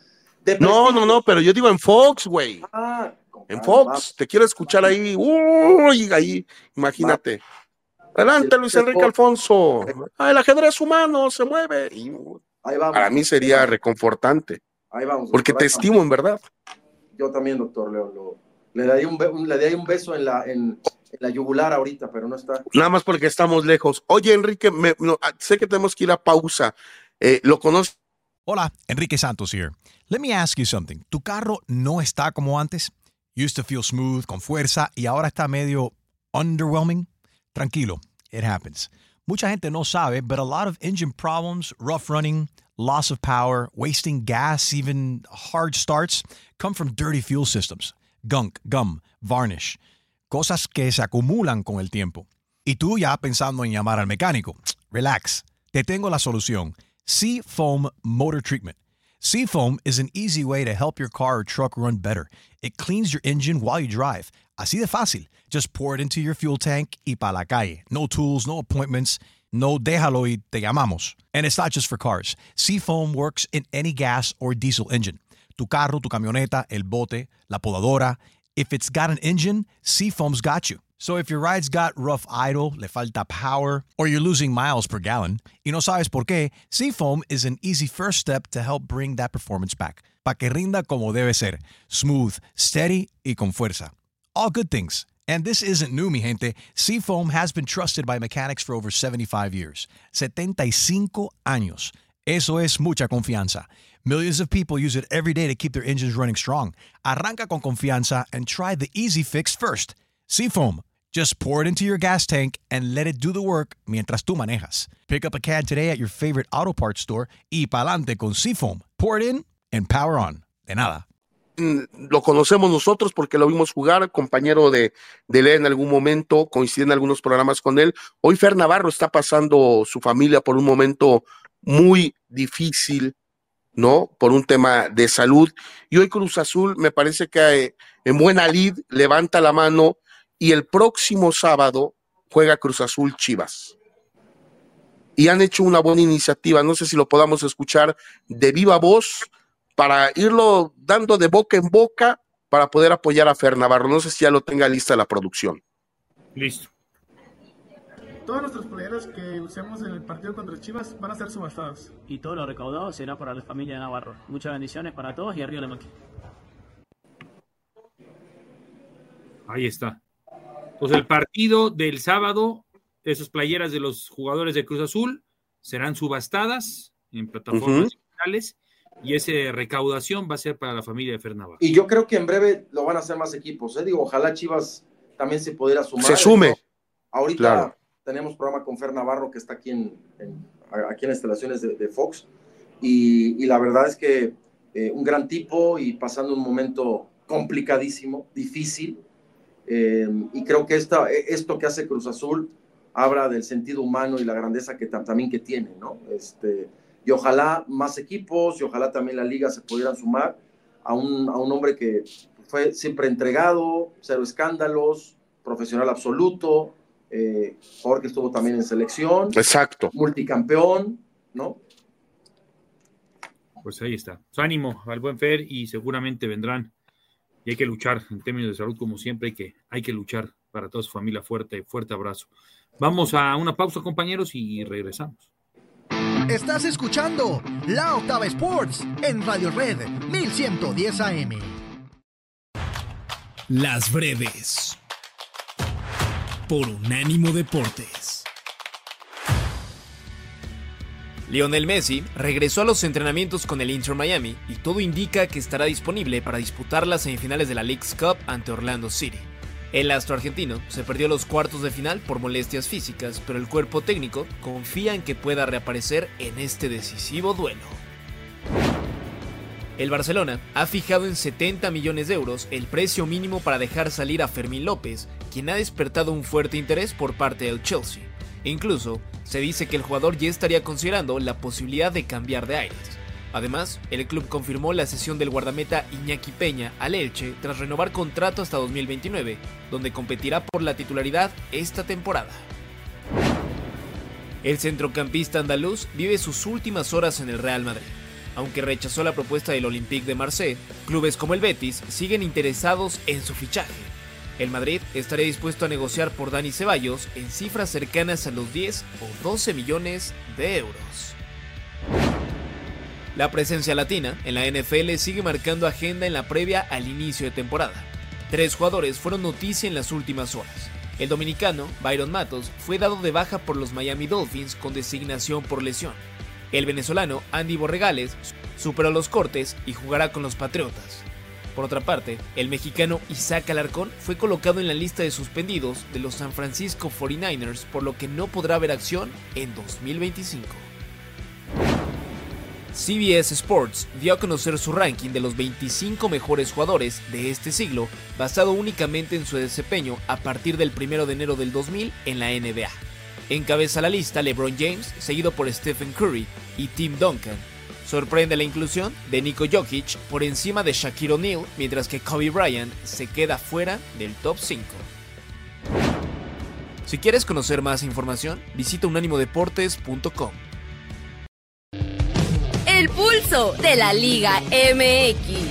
No, pero yo digo en Fox, güey. En Fox, te quiero escuchar ahí. Uy, ahí, imagínate. Adelante, Luis Enrique Alfonso. El ajedrez humano se mueve. Ahí vamos. Para mí sería reconfortante. Ahí vamos. Porque te estimo, en verdad. Yo también, doctor Leo. Le daría un beso en la yugular ahorita, pero no está. Nada más porque estamos lejos. Oye, Enrique, sé que tenemos que ir a pausa. ¿Lo conoces? Hola, Enrique Santos here. Let me ask you something. ¿Tu carro no está como antes? Used to feel smooth, con fuerza, y ahora está medio underwhelming? Tranquilo, it happens. Mucha gente no sabe, but a lot of engine problems, rough running, loss of power, wasting gas, even hard starts, come from dirty fuel systems. Gunk, gum, varnish. Cosas que se acumulan con el tiempo. Y tú ya pensando en llamar al mecánico. Relax. Te tengo la solución. Seafoam Motor Treatment. Seafoam is an easy way to help your car or truck run better. It cleans your engine while you drive. Así de fácil. Just pour it into your fuel tank y pa' la calle. No tools, no appointments. No déjalo y te llamamos. And it's not just for cars. Seafoam works in any gas or diesel engine. Tu carro, tu camioneta, el bote, la podadora. If it's got an engine, Seafoam's got you. So if your ride's got rough idle, le falta power, or you're losing miles per gallon, y no sabes por qué, Seafoam is an easy first step to help bring that performance back. Pa' que rinda como debe ser. Smooth, steady y con fuerza. All good things. And this isn't new, mi gente. Seafoam has been trusted by mechanics for over 75 years. 75 años. Eso es mucha confianza. Millions of people use it every day to keep their engines running strong. Arranca con confianza and try the easy fix first. Seafoam. Just pour it into your gas tank and let it do the work mientras tú manejas. Pick up a can today at your favorite auto parts store y pa'lante con Seafoam. Pour it in and power on. De nada. Lo conocemos nosotros porque lo vimos jugar, compañero de Lea en algún momento, coincidí en algunos programas con él. Hoy Fer Navarro está pasando su familia por un momento muy difícil, ¿no? Por un tema de salud. Y hoy Cruz Azul me parece que en buena lid levanta la mano y el próximo sábado juega Cruz Azul Chivas. Y han hecho una buena iniciativa, no sé si lo podamos escuchar de viva voz para irlo dando de boca en boca para poder apoyar a Fer Navarro. No sé si ya lo tenga lista la producción. Listo. Todas nuestras playeras que usemos en el partido contra Chivas van a ser subastadas. Y todo lo recaudado será para la familia de Navarro. Muchas bendiciones para todos y arriba la máquina. Ahí está. Pues el partido del sábado, esas playeras de los jugadores de Cruz Azul serán subastadas en plataformas digitales y esa recaudación va a ser para la familia de Fer Navarro. Y yo creo que en breve lo van a hacer más equipos. Digo, ojalá Chivas también se pudiera sumar. Se sume. Ahorita claro. Tenemos programa con Fer Navarro que está aquí en instalaciones de Fox y la verdad es que un gran tipo y pasando un momento complicadísimo, difícil y creo que esto que hace Cruz Azul habla del sentido humano y la grandeza que también que tiene, ¿no? Y ojalá más equipos y ojalá también la liga se pudieran sumar a un hombre que fue siempre entregado, cero escándalos, profesional absoluto, jugador que estuvo también en selección, exacto, multicampeón, ¿no? Pues ahí está. Pues ánimo al buen Fer y seguramente vendrán y hay que luchar en términos de salud como siempre, hay que luchar para toda su familia. Fuerte abrazo. Vamos a una pausa, compañeros, y regresamos. Estás escuchando La Octava Sports en Radio Red 1110 AM. Las breves por Unánimo Deportes. Lionel Messi regresó a los entrenamientos con el Inter Miami y todo indica que estará disponible para disputar las semifinales de la Leagues Cup ante Orlando City. El astro argentino se perdió los cuartos de final por molestias físicas, pero el cuerpo técnico confía en que pueda reaparecer en este decisivo duelo. El Barcelona ha fijado en 70 millones de euros el precio mínimo para dejar salir a Fermín López, quien ha despertado un fuerte interés por parte del Chelsea. Incluso, se dice que el jugador ya estaría considerando la posibilidad de cambiar de aires. Además, el club confirmó la cesión del guardameta Iñaki Peña al Elche tras renovar contrato hasta 2029, donde competirá por la titularidad esta temporada. El centrocampista andaluz vive sus últimas horas en el Real Madrid. Aunque rechazó la propuesta del Olympique de Marsella, clubes como el Betis siguen interesados en su fichaje. El Madrid estaría dispuesto a negociar por Dani Ceballos en cifras cercanas a los 10 o 12 millones de euros. La presencia latina en la NFL sigue marcando agenda en la previa al inicio de temporada. 3 jugadores fueron noticia en las últimas horas. El dominicano, Byron Matos, fue dado de baja por los Miami Dolphins con designación por lesión. El venezolano Andy Borregales superó los cortes y jugará con los Patriotas. Por otra parte, el mexicano Isaac Alarcón fue colocado en la lista de suspendidos de los San Francisco 49ers, por lo que no podrá ver acción en 2025. CBS Sports dio a conocer su ranking de los 25 mejores jugadores de este siglo, basado únicamente en su desempeño a partir del 1 de enero del 2000 en la NBA. Encabeza la lista LeBron James, seguido por Stephen Curry y Tim Duncan. Sorprende la inclusión de Niko Jokic por encima de Shaquille O'Neal, mientras que Kobe Bryant se queda fuera del top 5. Si quieres conocer más información, visita unánimodeportes.com. El pulso de la Liga MX.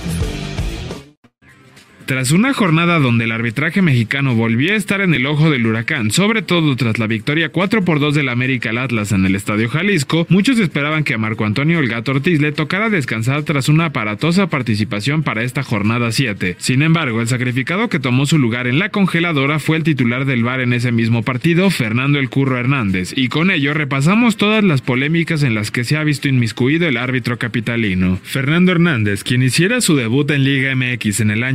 Tras una jornada donde el arbitraje mexicano volvió a estar en el ojo del huracán, sobre todo tras la victoria 4-2 del América al Atlas en el Estadio Jalisco, muchos esperaban que a Marco Antonio El Gato Ortiz le tocara descansar tras una aparatosa participación para esta jornada 7. Sin embargo, el sacrificado que tomó su lugar en la congeladora fue el titular del VAR en ese mismo partido, Fernando El Curro Hernández, y con ello repasamos todas las polémicas en las que se ha visto inmiscuido el árbitro capitalino. Fernando Hernández, quien hiciera su debut en Liga MX en el año 2000,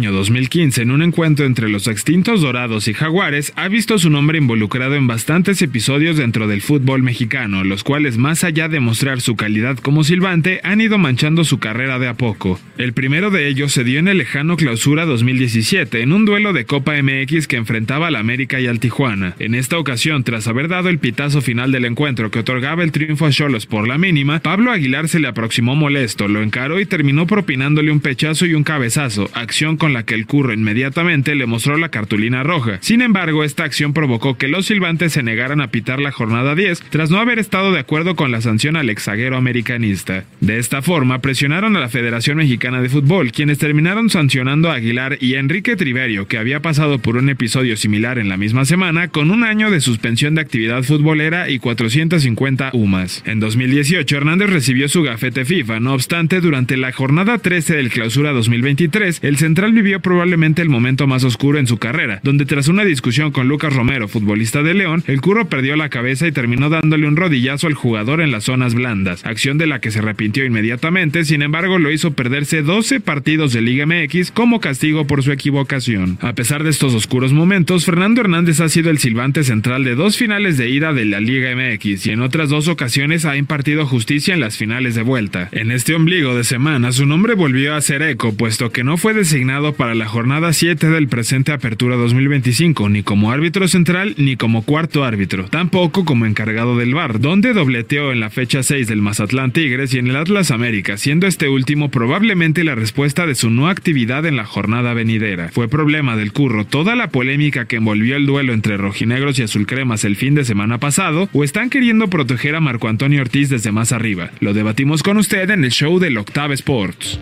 2015 en un encuentro entre los extintos Dorados y Jaguares, ha visto su nombre involucrado en bastantes episodios dentro del fútbol mexicano, los cuales, más allá de mostrar su calidad como silbante, han ido manchando su carrera de a poco. El primero de ellos se dio en el lejano Clausura 2017, en un duelo de Copa MX que enfrentaba al América y al Tijuana. En esta ocasión, tras haber dado el pitazo final del encuentro que otorgaba el triunfo a Xolos por la mínima, Pablo Aguilar se le aproximó molesto, lo encaró y terminó propinándole un pechazo y un cabezazo, acción con la que el Curro inmediatamente le mostró la cartulina roja. Sin embargo, esta acción provocó que los silbantes se negaran a pitar la jornada 10, tras no haber estado de acuerdo con la sanción al exzaguero americanista. De esta forma, presionaron a la Federación Mexicana de Fútbol, quienes terminaron sancionando a Aguilar y a Enrique Triverio, que había pasado por un episodio similar en la misma semana, con 1 año de suspensión de actividad futbolera y 450 UMAS. En 2018, Hernández recibió su gafete FIFA. No obstante, durante la jornada 13 del Clausura 2023, el central vivió probablemente el momento más oscuro en su carrera, donde tras una discusión con Lucas Romero, futbolista de León, el Curro perdió la cabeza y terminó dándole un rodillazo al jugador en las zonas blandas, acción de la que se arrepintió inmediatamente. Sin embargo, lo hizo perderse 12 partidos de Liga MX como castigo por su equivocación. A pesar de estos oscuros momentos, Fernando Hernández ha sido el silbante central de 2 finales de ida de la Liga MX y en otras 2 ocasiones ha impartido justicia en las finales de vuelta. En este ombligo de semana, su nombre volvió a hacer eco, puesto que no fue designado para la jornada 7 del presente Apertura 2025, ni como árbitro central ni como cuarto árbitro, tampoco como encargado del VAR, donde dobleteó en la fecha 6 del Mazatlán Tigres y en el Atlas América, siendo este último probablemente la respuesta de su no actividad en la jornada venidera. Fue problema del Curro toda la polémica que envolvió el duelo entre rojinegros y azulcremas el fin de semana pasado, o están queriendo proteger a Marco Antonio Ortiz desde más arriba. Lo debatimos con usted en el show del Octava Sports.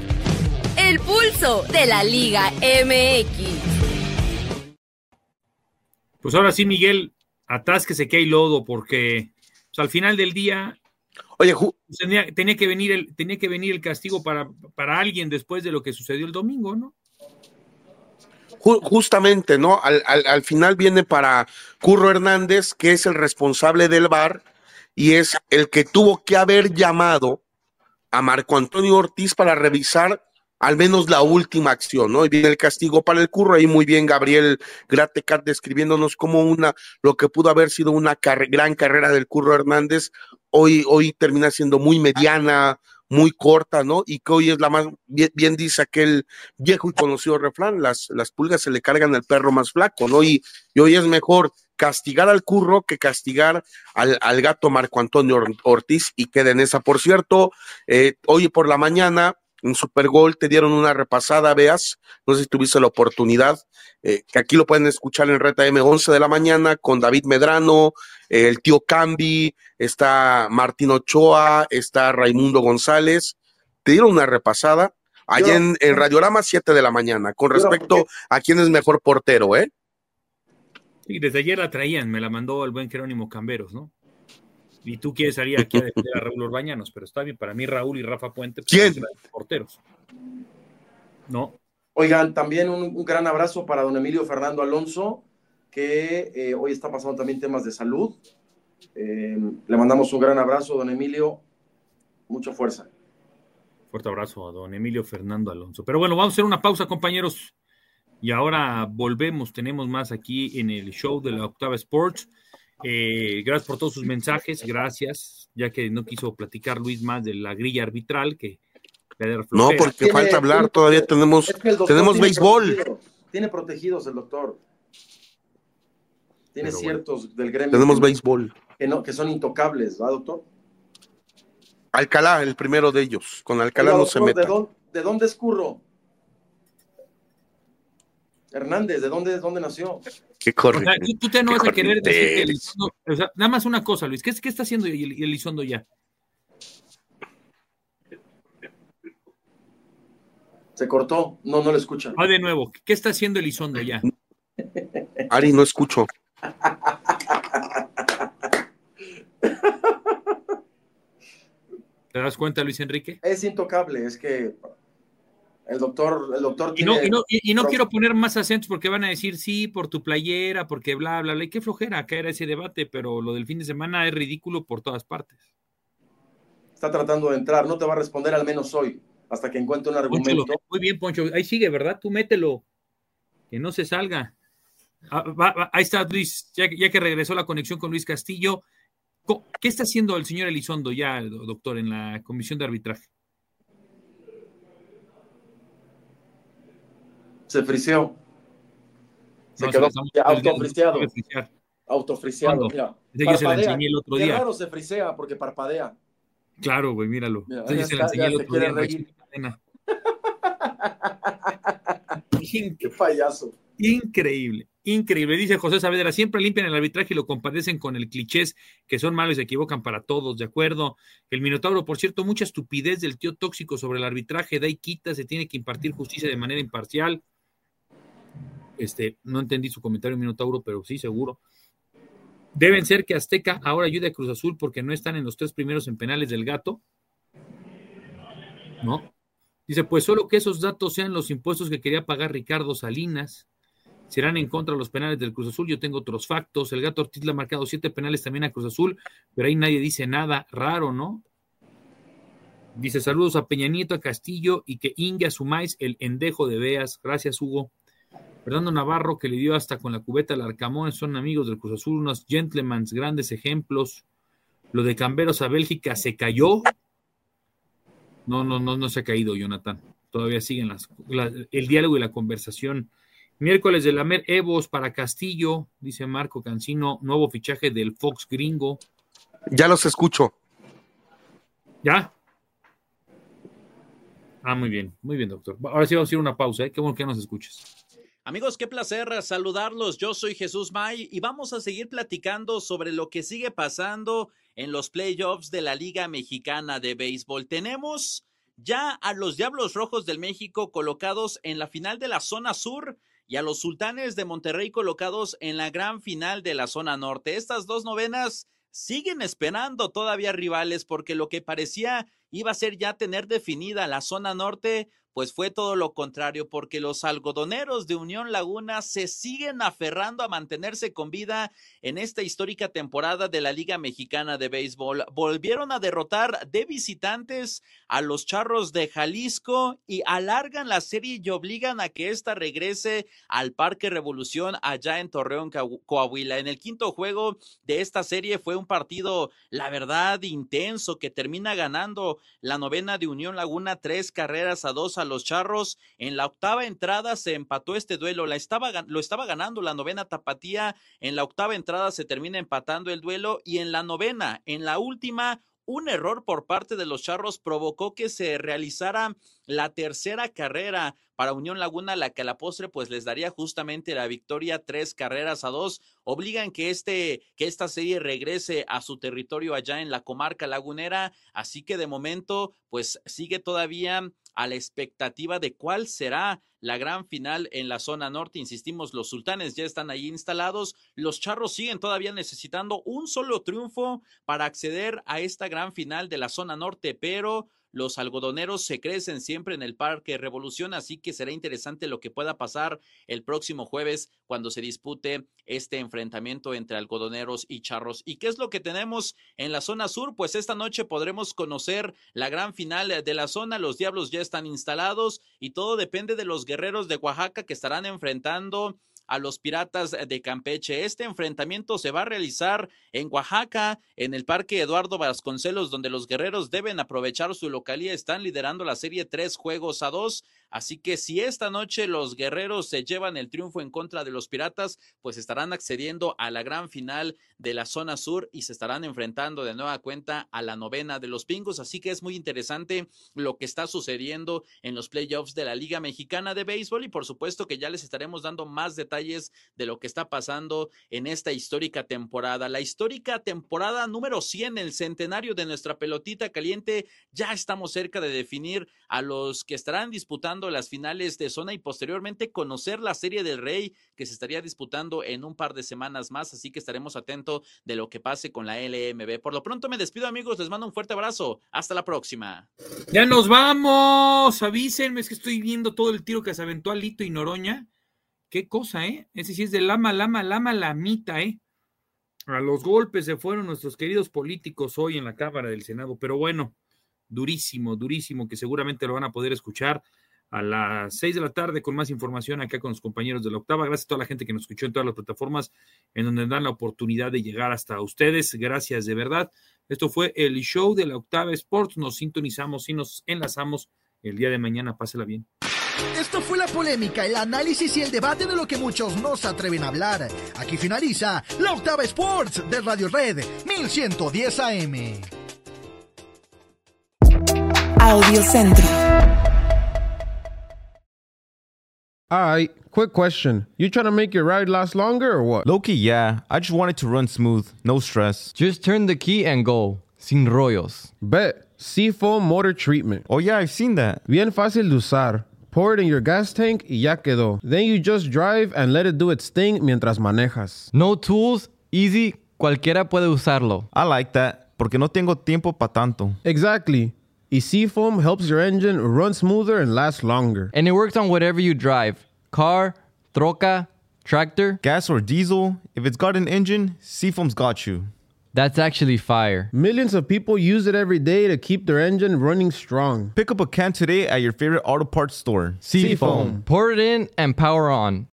El pulso de la Liga MX. Pues ahora sí, Miguel, atásquese que hay lodo, porque pues, al final del día, oye, tenía que venir el castigo para alguien después de lo que sucedió el domingo, ¿no? Justamente, ¿no? Al final viene para Curro Hernández, que es el responsable del VAR y es el que tuvo que haber llamado a Marco Antonio Ortiz para revisar al menos la última acción, ¿no? Y viene el castigo para el Curro, ahí muy bien Gabriel Gratecat describiéndonos como lo que pudo haber sido una gran carrera del Curro Hernández, hoy termina siendo muy mediana, muy corta, ¿no? Y que hoy es la más, bien dice aquel viejo y conocido refrán, las pulgas se le cargan al perro más flaco, ¿no? Y hoy es mejor castigar al Curro que castigar al gato Marco Antonio Ortiz, y queda en esa. Por cierto, hoy por la mañana en Supergol te dieron una repasada, veas, no sé si tuviste la oportunidad, que aquí lo pueden escuchar en Red AM 11 de la mañana con David Medrano, el tío Cambi, está Martín Ochoa, está Raimundo González. Te dieron una repasada allá en Radiorama 7 de la mañana con respecto a quién es mejor portero, ¿eh? Sí, desde ayer la traían, me la mandó el buen Jerónimo Camberos, ¿no? Y tú quieres salir aquí a defender a Raúl Orbañanos, pero está bien, para mí Raúl y Rafa Puente, pues, ¿quién? Porteros. No. Oigan, también un gran abrazo para don Emilio Fernando Alonso, que hoy está pasando también temas de salud. Le mandamos un gran abrazo, don Emilio, mucha fuerza. Fuerte abrazo a don Emilio Fernando Alonso. Pero bueno, vamos a hacer una pausa, compañeros, y ahora volvemos, tenemos más aquí en el show de la Octava Sports. Gracias por todos sus mensajes, gracias, ya que no quiso platicar Luis más de la grilla arbitral, que no, porque falta hablar, todavía tenemos béisbol. Tiene protegidos el doctor. Tiene ciertos del gremio. Tenemos béisbol. Que son intocables, ¿verdad, doctor? Alcalá, el primero de ellos. Con Alcalá no se mete. ¿De dónde es Curro? Hernández, ¿de dónde nació? Qué corriente. O sea, tú te no vas a querer decir que Elizondo, o sea, nada más una cosa, Luis, ¿qué está haciendo Elizondo ya? Se cortó, no lo escuchan. De nuevo, ¿qué está haciendo Elizondo ya? Ari, no escucho. ¿Te das cuenta, Luis Enrique? Es intocable, es que el doctor tiene... Y no quiero poner más acentos porque van a decir sí, por tu playera, porque bla, bla, bla. Y qué flojera, acá era ese debate, pero lo del fin de semana es ridículo por todas partes. Está tratando de entrar, no te va a responder al menos hoy, hasta que encuentre un argumento. Poncho, muy bien, Poncho, ahí sigue, ¿verdad? Tú mételo. Que no se salga. Ahí está Luis, ya que regresó la conexión con Luis Castillo. ¿Qué está haciendo el señor Elizondo ya, doctor, en la comisión de arbitraje? Se friseó. Se quedó autofriseado. Autofriseado, mira. Yo se la enseñé el otro día. Qué raro se frisea porque parpadea. Claro, güey, míralo. Mira, Yo se la enseñé el otro día. Qué payaso. Increíble. Dice José Saavedra, siempre limpian el arbitraje y lo compadecen con el clichés que son malos y se equivocan para todos, de acuerdo. El Minotauro, por cierto, mucha estupidez del tío tóxico sobre el arbitraje, da y quita, se tiene que impartir justicia de manera imparcial. No entendí su comentario, Minotauro, pero sí, seguro. Deben ser que Azteca ahora ayude a Cruz Azul porque no están en los 3 primeros en penales del Gato. ¿No? Dice, pues solo que esos datos sean los impuestos que quería pagar Ricardo Salinas. Serán en contra de los penales del Cruz Azul. Yo tengo otros factos. El Gato Ortiz le ha marcado 7 penales también a Cruz Azul, pero ahí nadie dice nada raro, ¿no? Dice, saludos a Peña Nieto, a Castillo y que Inge asumáis el endejo de Beas. Gracias, Hugo. Fernando Navarro, que le dio hasta con la cubeta al Arcamón, son amigos del Cruz Azul, unos gentlemans, grandes ejemplos. Lo de Camberos a Bélgica se cayó. No se ha caído, Jonathan. Todavía siguen el diálogo y la conversación. Miércoles de Lamer Evos para Castillo, dice Marco Cancino, nuevo fichaje del Fox gringo. Ya los escucho. ¿Ya? Muy bien, doctor. Ahora sí vamos a ir a una pausa, Qué bueno que nos escuches. Amigos, qué placer saludarlos. Yo soy Jesús May y vamos a seguir platicando sobre lo que sigue pasando en los playoffs de la Liga Mexicana de Béisbol. Tenemos ya a los Diablos Rojos del México colocados en la final de la zona sur y a los Sultanes de Monterrey colocados en la gran final de la zona norte. Estas 2 novenas siguen esperando todavía rivales porque lo que parecía iba a ser ya tener definida la zona norte, pues fue todo lo contrario, porque los algodoneros de Unión Laguna se siguen aferrando a mantenerse con vida en esta histórica temporada de la Liga Mexicana de Béisbol. Volvieron a derrotar de visitantes a los Charros de Jalisco y alargan la serie y obligan a que ésta regrese al Parque Revolución allá en Torreón, Coahuila. En el 5º juego de esta serie fue un partido, la verdad, intenso, que termina ganando la novena de Unión Laguna 3-2 a los Charros. En la 8ª entrada se empató este duelo, lo estaba ganando la novena Tapatía, en la 8ª entrada se termina empatando el duelo y en la novena, en la última, un error por parte de los Charros provocó que se realizara la 3ª carrera para Unión Laguna, la que a la postre pues les daría justamente la victoria 3-2. Obligan que esta serie regrese a su territorio allá en la comarca lagunera, así que de momento pues sigue todavía a la expectativa de cuál será la gran final en la zona norte. Insistimos, los Sultanes ya están ahí instalados, los Charros siguen todavía necesitando un solo triunfo para acceder a esta gran final de la zona norte, pero los algodoneros se crecen siempre en el Parque Revolución, así que será interesante lo que pueda pasar el próximo jueves cuando se dispute este enfrentamiento entre algodoneros y Charros. ¿Y qué es lo que tenemos en la zona sur? Pues esta noche podremos conocer la gran final de la zona. Los Diablos ya están instalados y todo depende de los Guerreros de Oaxaca que estarán enfrentando a los Piratas de Campeche. Este enfrentamiento se va a realizar en Oaxaca, en el Parque Eduardo Vasconcelos, donde los Guerreros deben aprovechar su localía. Están liderando la serie 3-2, así que si esta noche los Guerreros se llevan el triunfo en contra de los Piratas, pues estarán accediendo a la gran final de la zona sur y se estarán enfrentando de nueva cuenta a la novena de los Pingos, así que es muy interesante lo que está sucediendo en los playoffs de la Liga Mexicana de Béisbol y por supuesto que ya les estaremos dando más detalles de lo que está pasando en esta histórica temporada. La histórica temporada número 100, el centenario de nuestra pelotita caliente. Ya estamos cerca de definir a los que estarán disputando las finales de zona y posteriormente conocer la Serie del Rey que se estaría disputando en un par de semanas más, así que estaremos atentos de lo que pase con la LMB. Por lo pronto me despido, amigos, les mando un fuerte abrazo, hasta la próxima. Ya nos vamos, avísenme, es que estoy viendo todo el tiro que se aventó Alito y Noroña. Qué cosa, ese sí es de lamita, A los golpes se fueron nuestros queridos políticos hoy en la Cámara del Senado, pero bueno, durísimo, que seguramente lo van a poder escuchar a las 6 de la tarde con más información acá con los compañeros de La Octava. Gracias a toda la gente que nos escuchó en todas las plataformas en donde dan la oportunidad de llegar hasta ustedes. Gracias de verdad. Esto fue el show de La Octava Sports. Nos sintonizamos y nos enlazamos el día de mañana. Pásela bien. Esto fue la polémica, el análisis y el debate de lo que muchos no se atreven a hablar. Aquí finaliza La Octava Sports de Radio Red 1110 AM. Audio Centro. Alright, quick question. You trying to make your ride last longer or what? Low-key, yeah. I just want it to run smooth. No stress. Just turn the key and go. Sin rollos. Bet. Seafoam Motor Treatment. Oh yeah, I've seen that. Bien fácil de usar. Pour it in your gas tank y ya quedó. Then you just drive and let it do its thing mientras manejas. No tools, easy, cualquiera puede usarlo. I like that, porque no tengo tiempo pa' tanto. Exactly. Y Seafoam helps your engine run smoother and last longer. And it works on whatever you drive. Car, troca, tractor. Gas or diesel, if it's got an engine, Seafoam's got you. That's actually fire. Millions of people use it every day to keep their engine running strong. Pick up a can today at your favorite auto parts store. Seafoam. Pour it in and power on.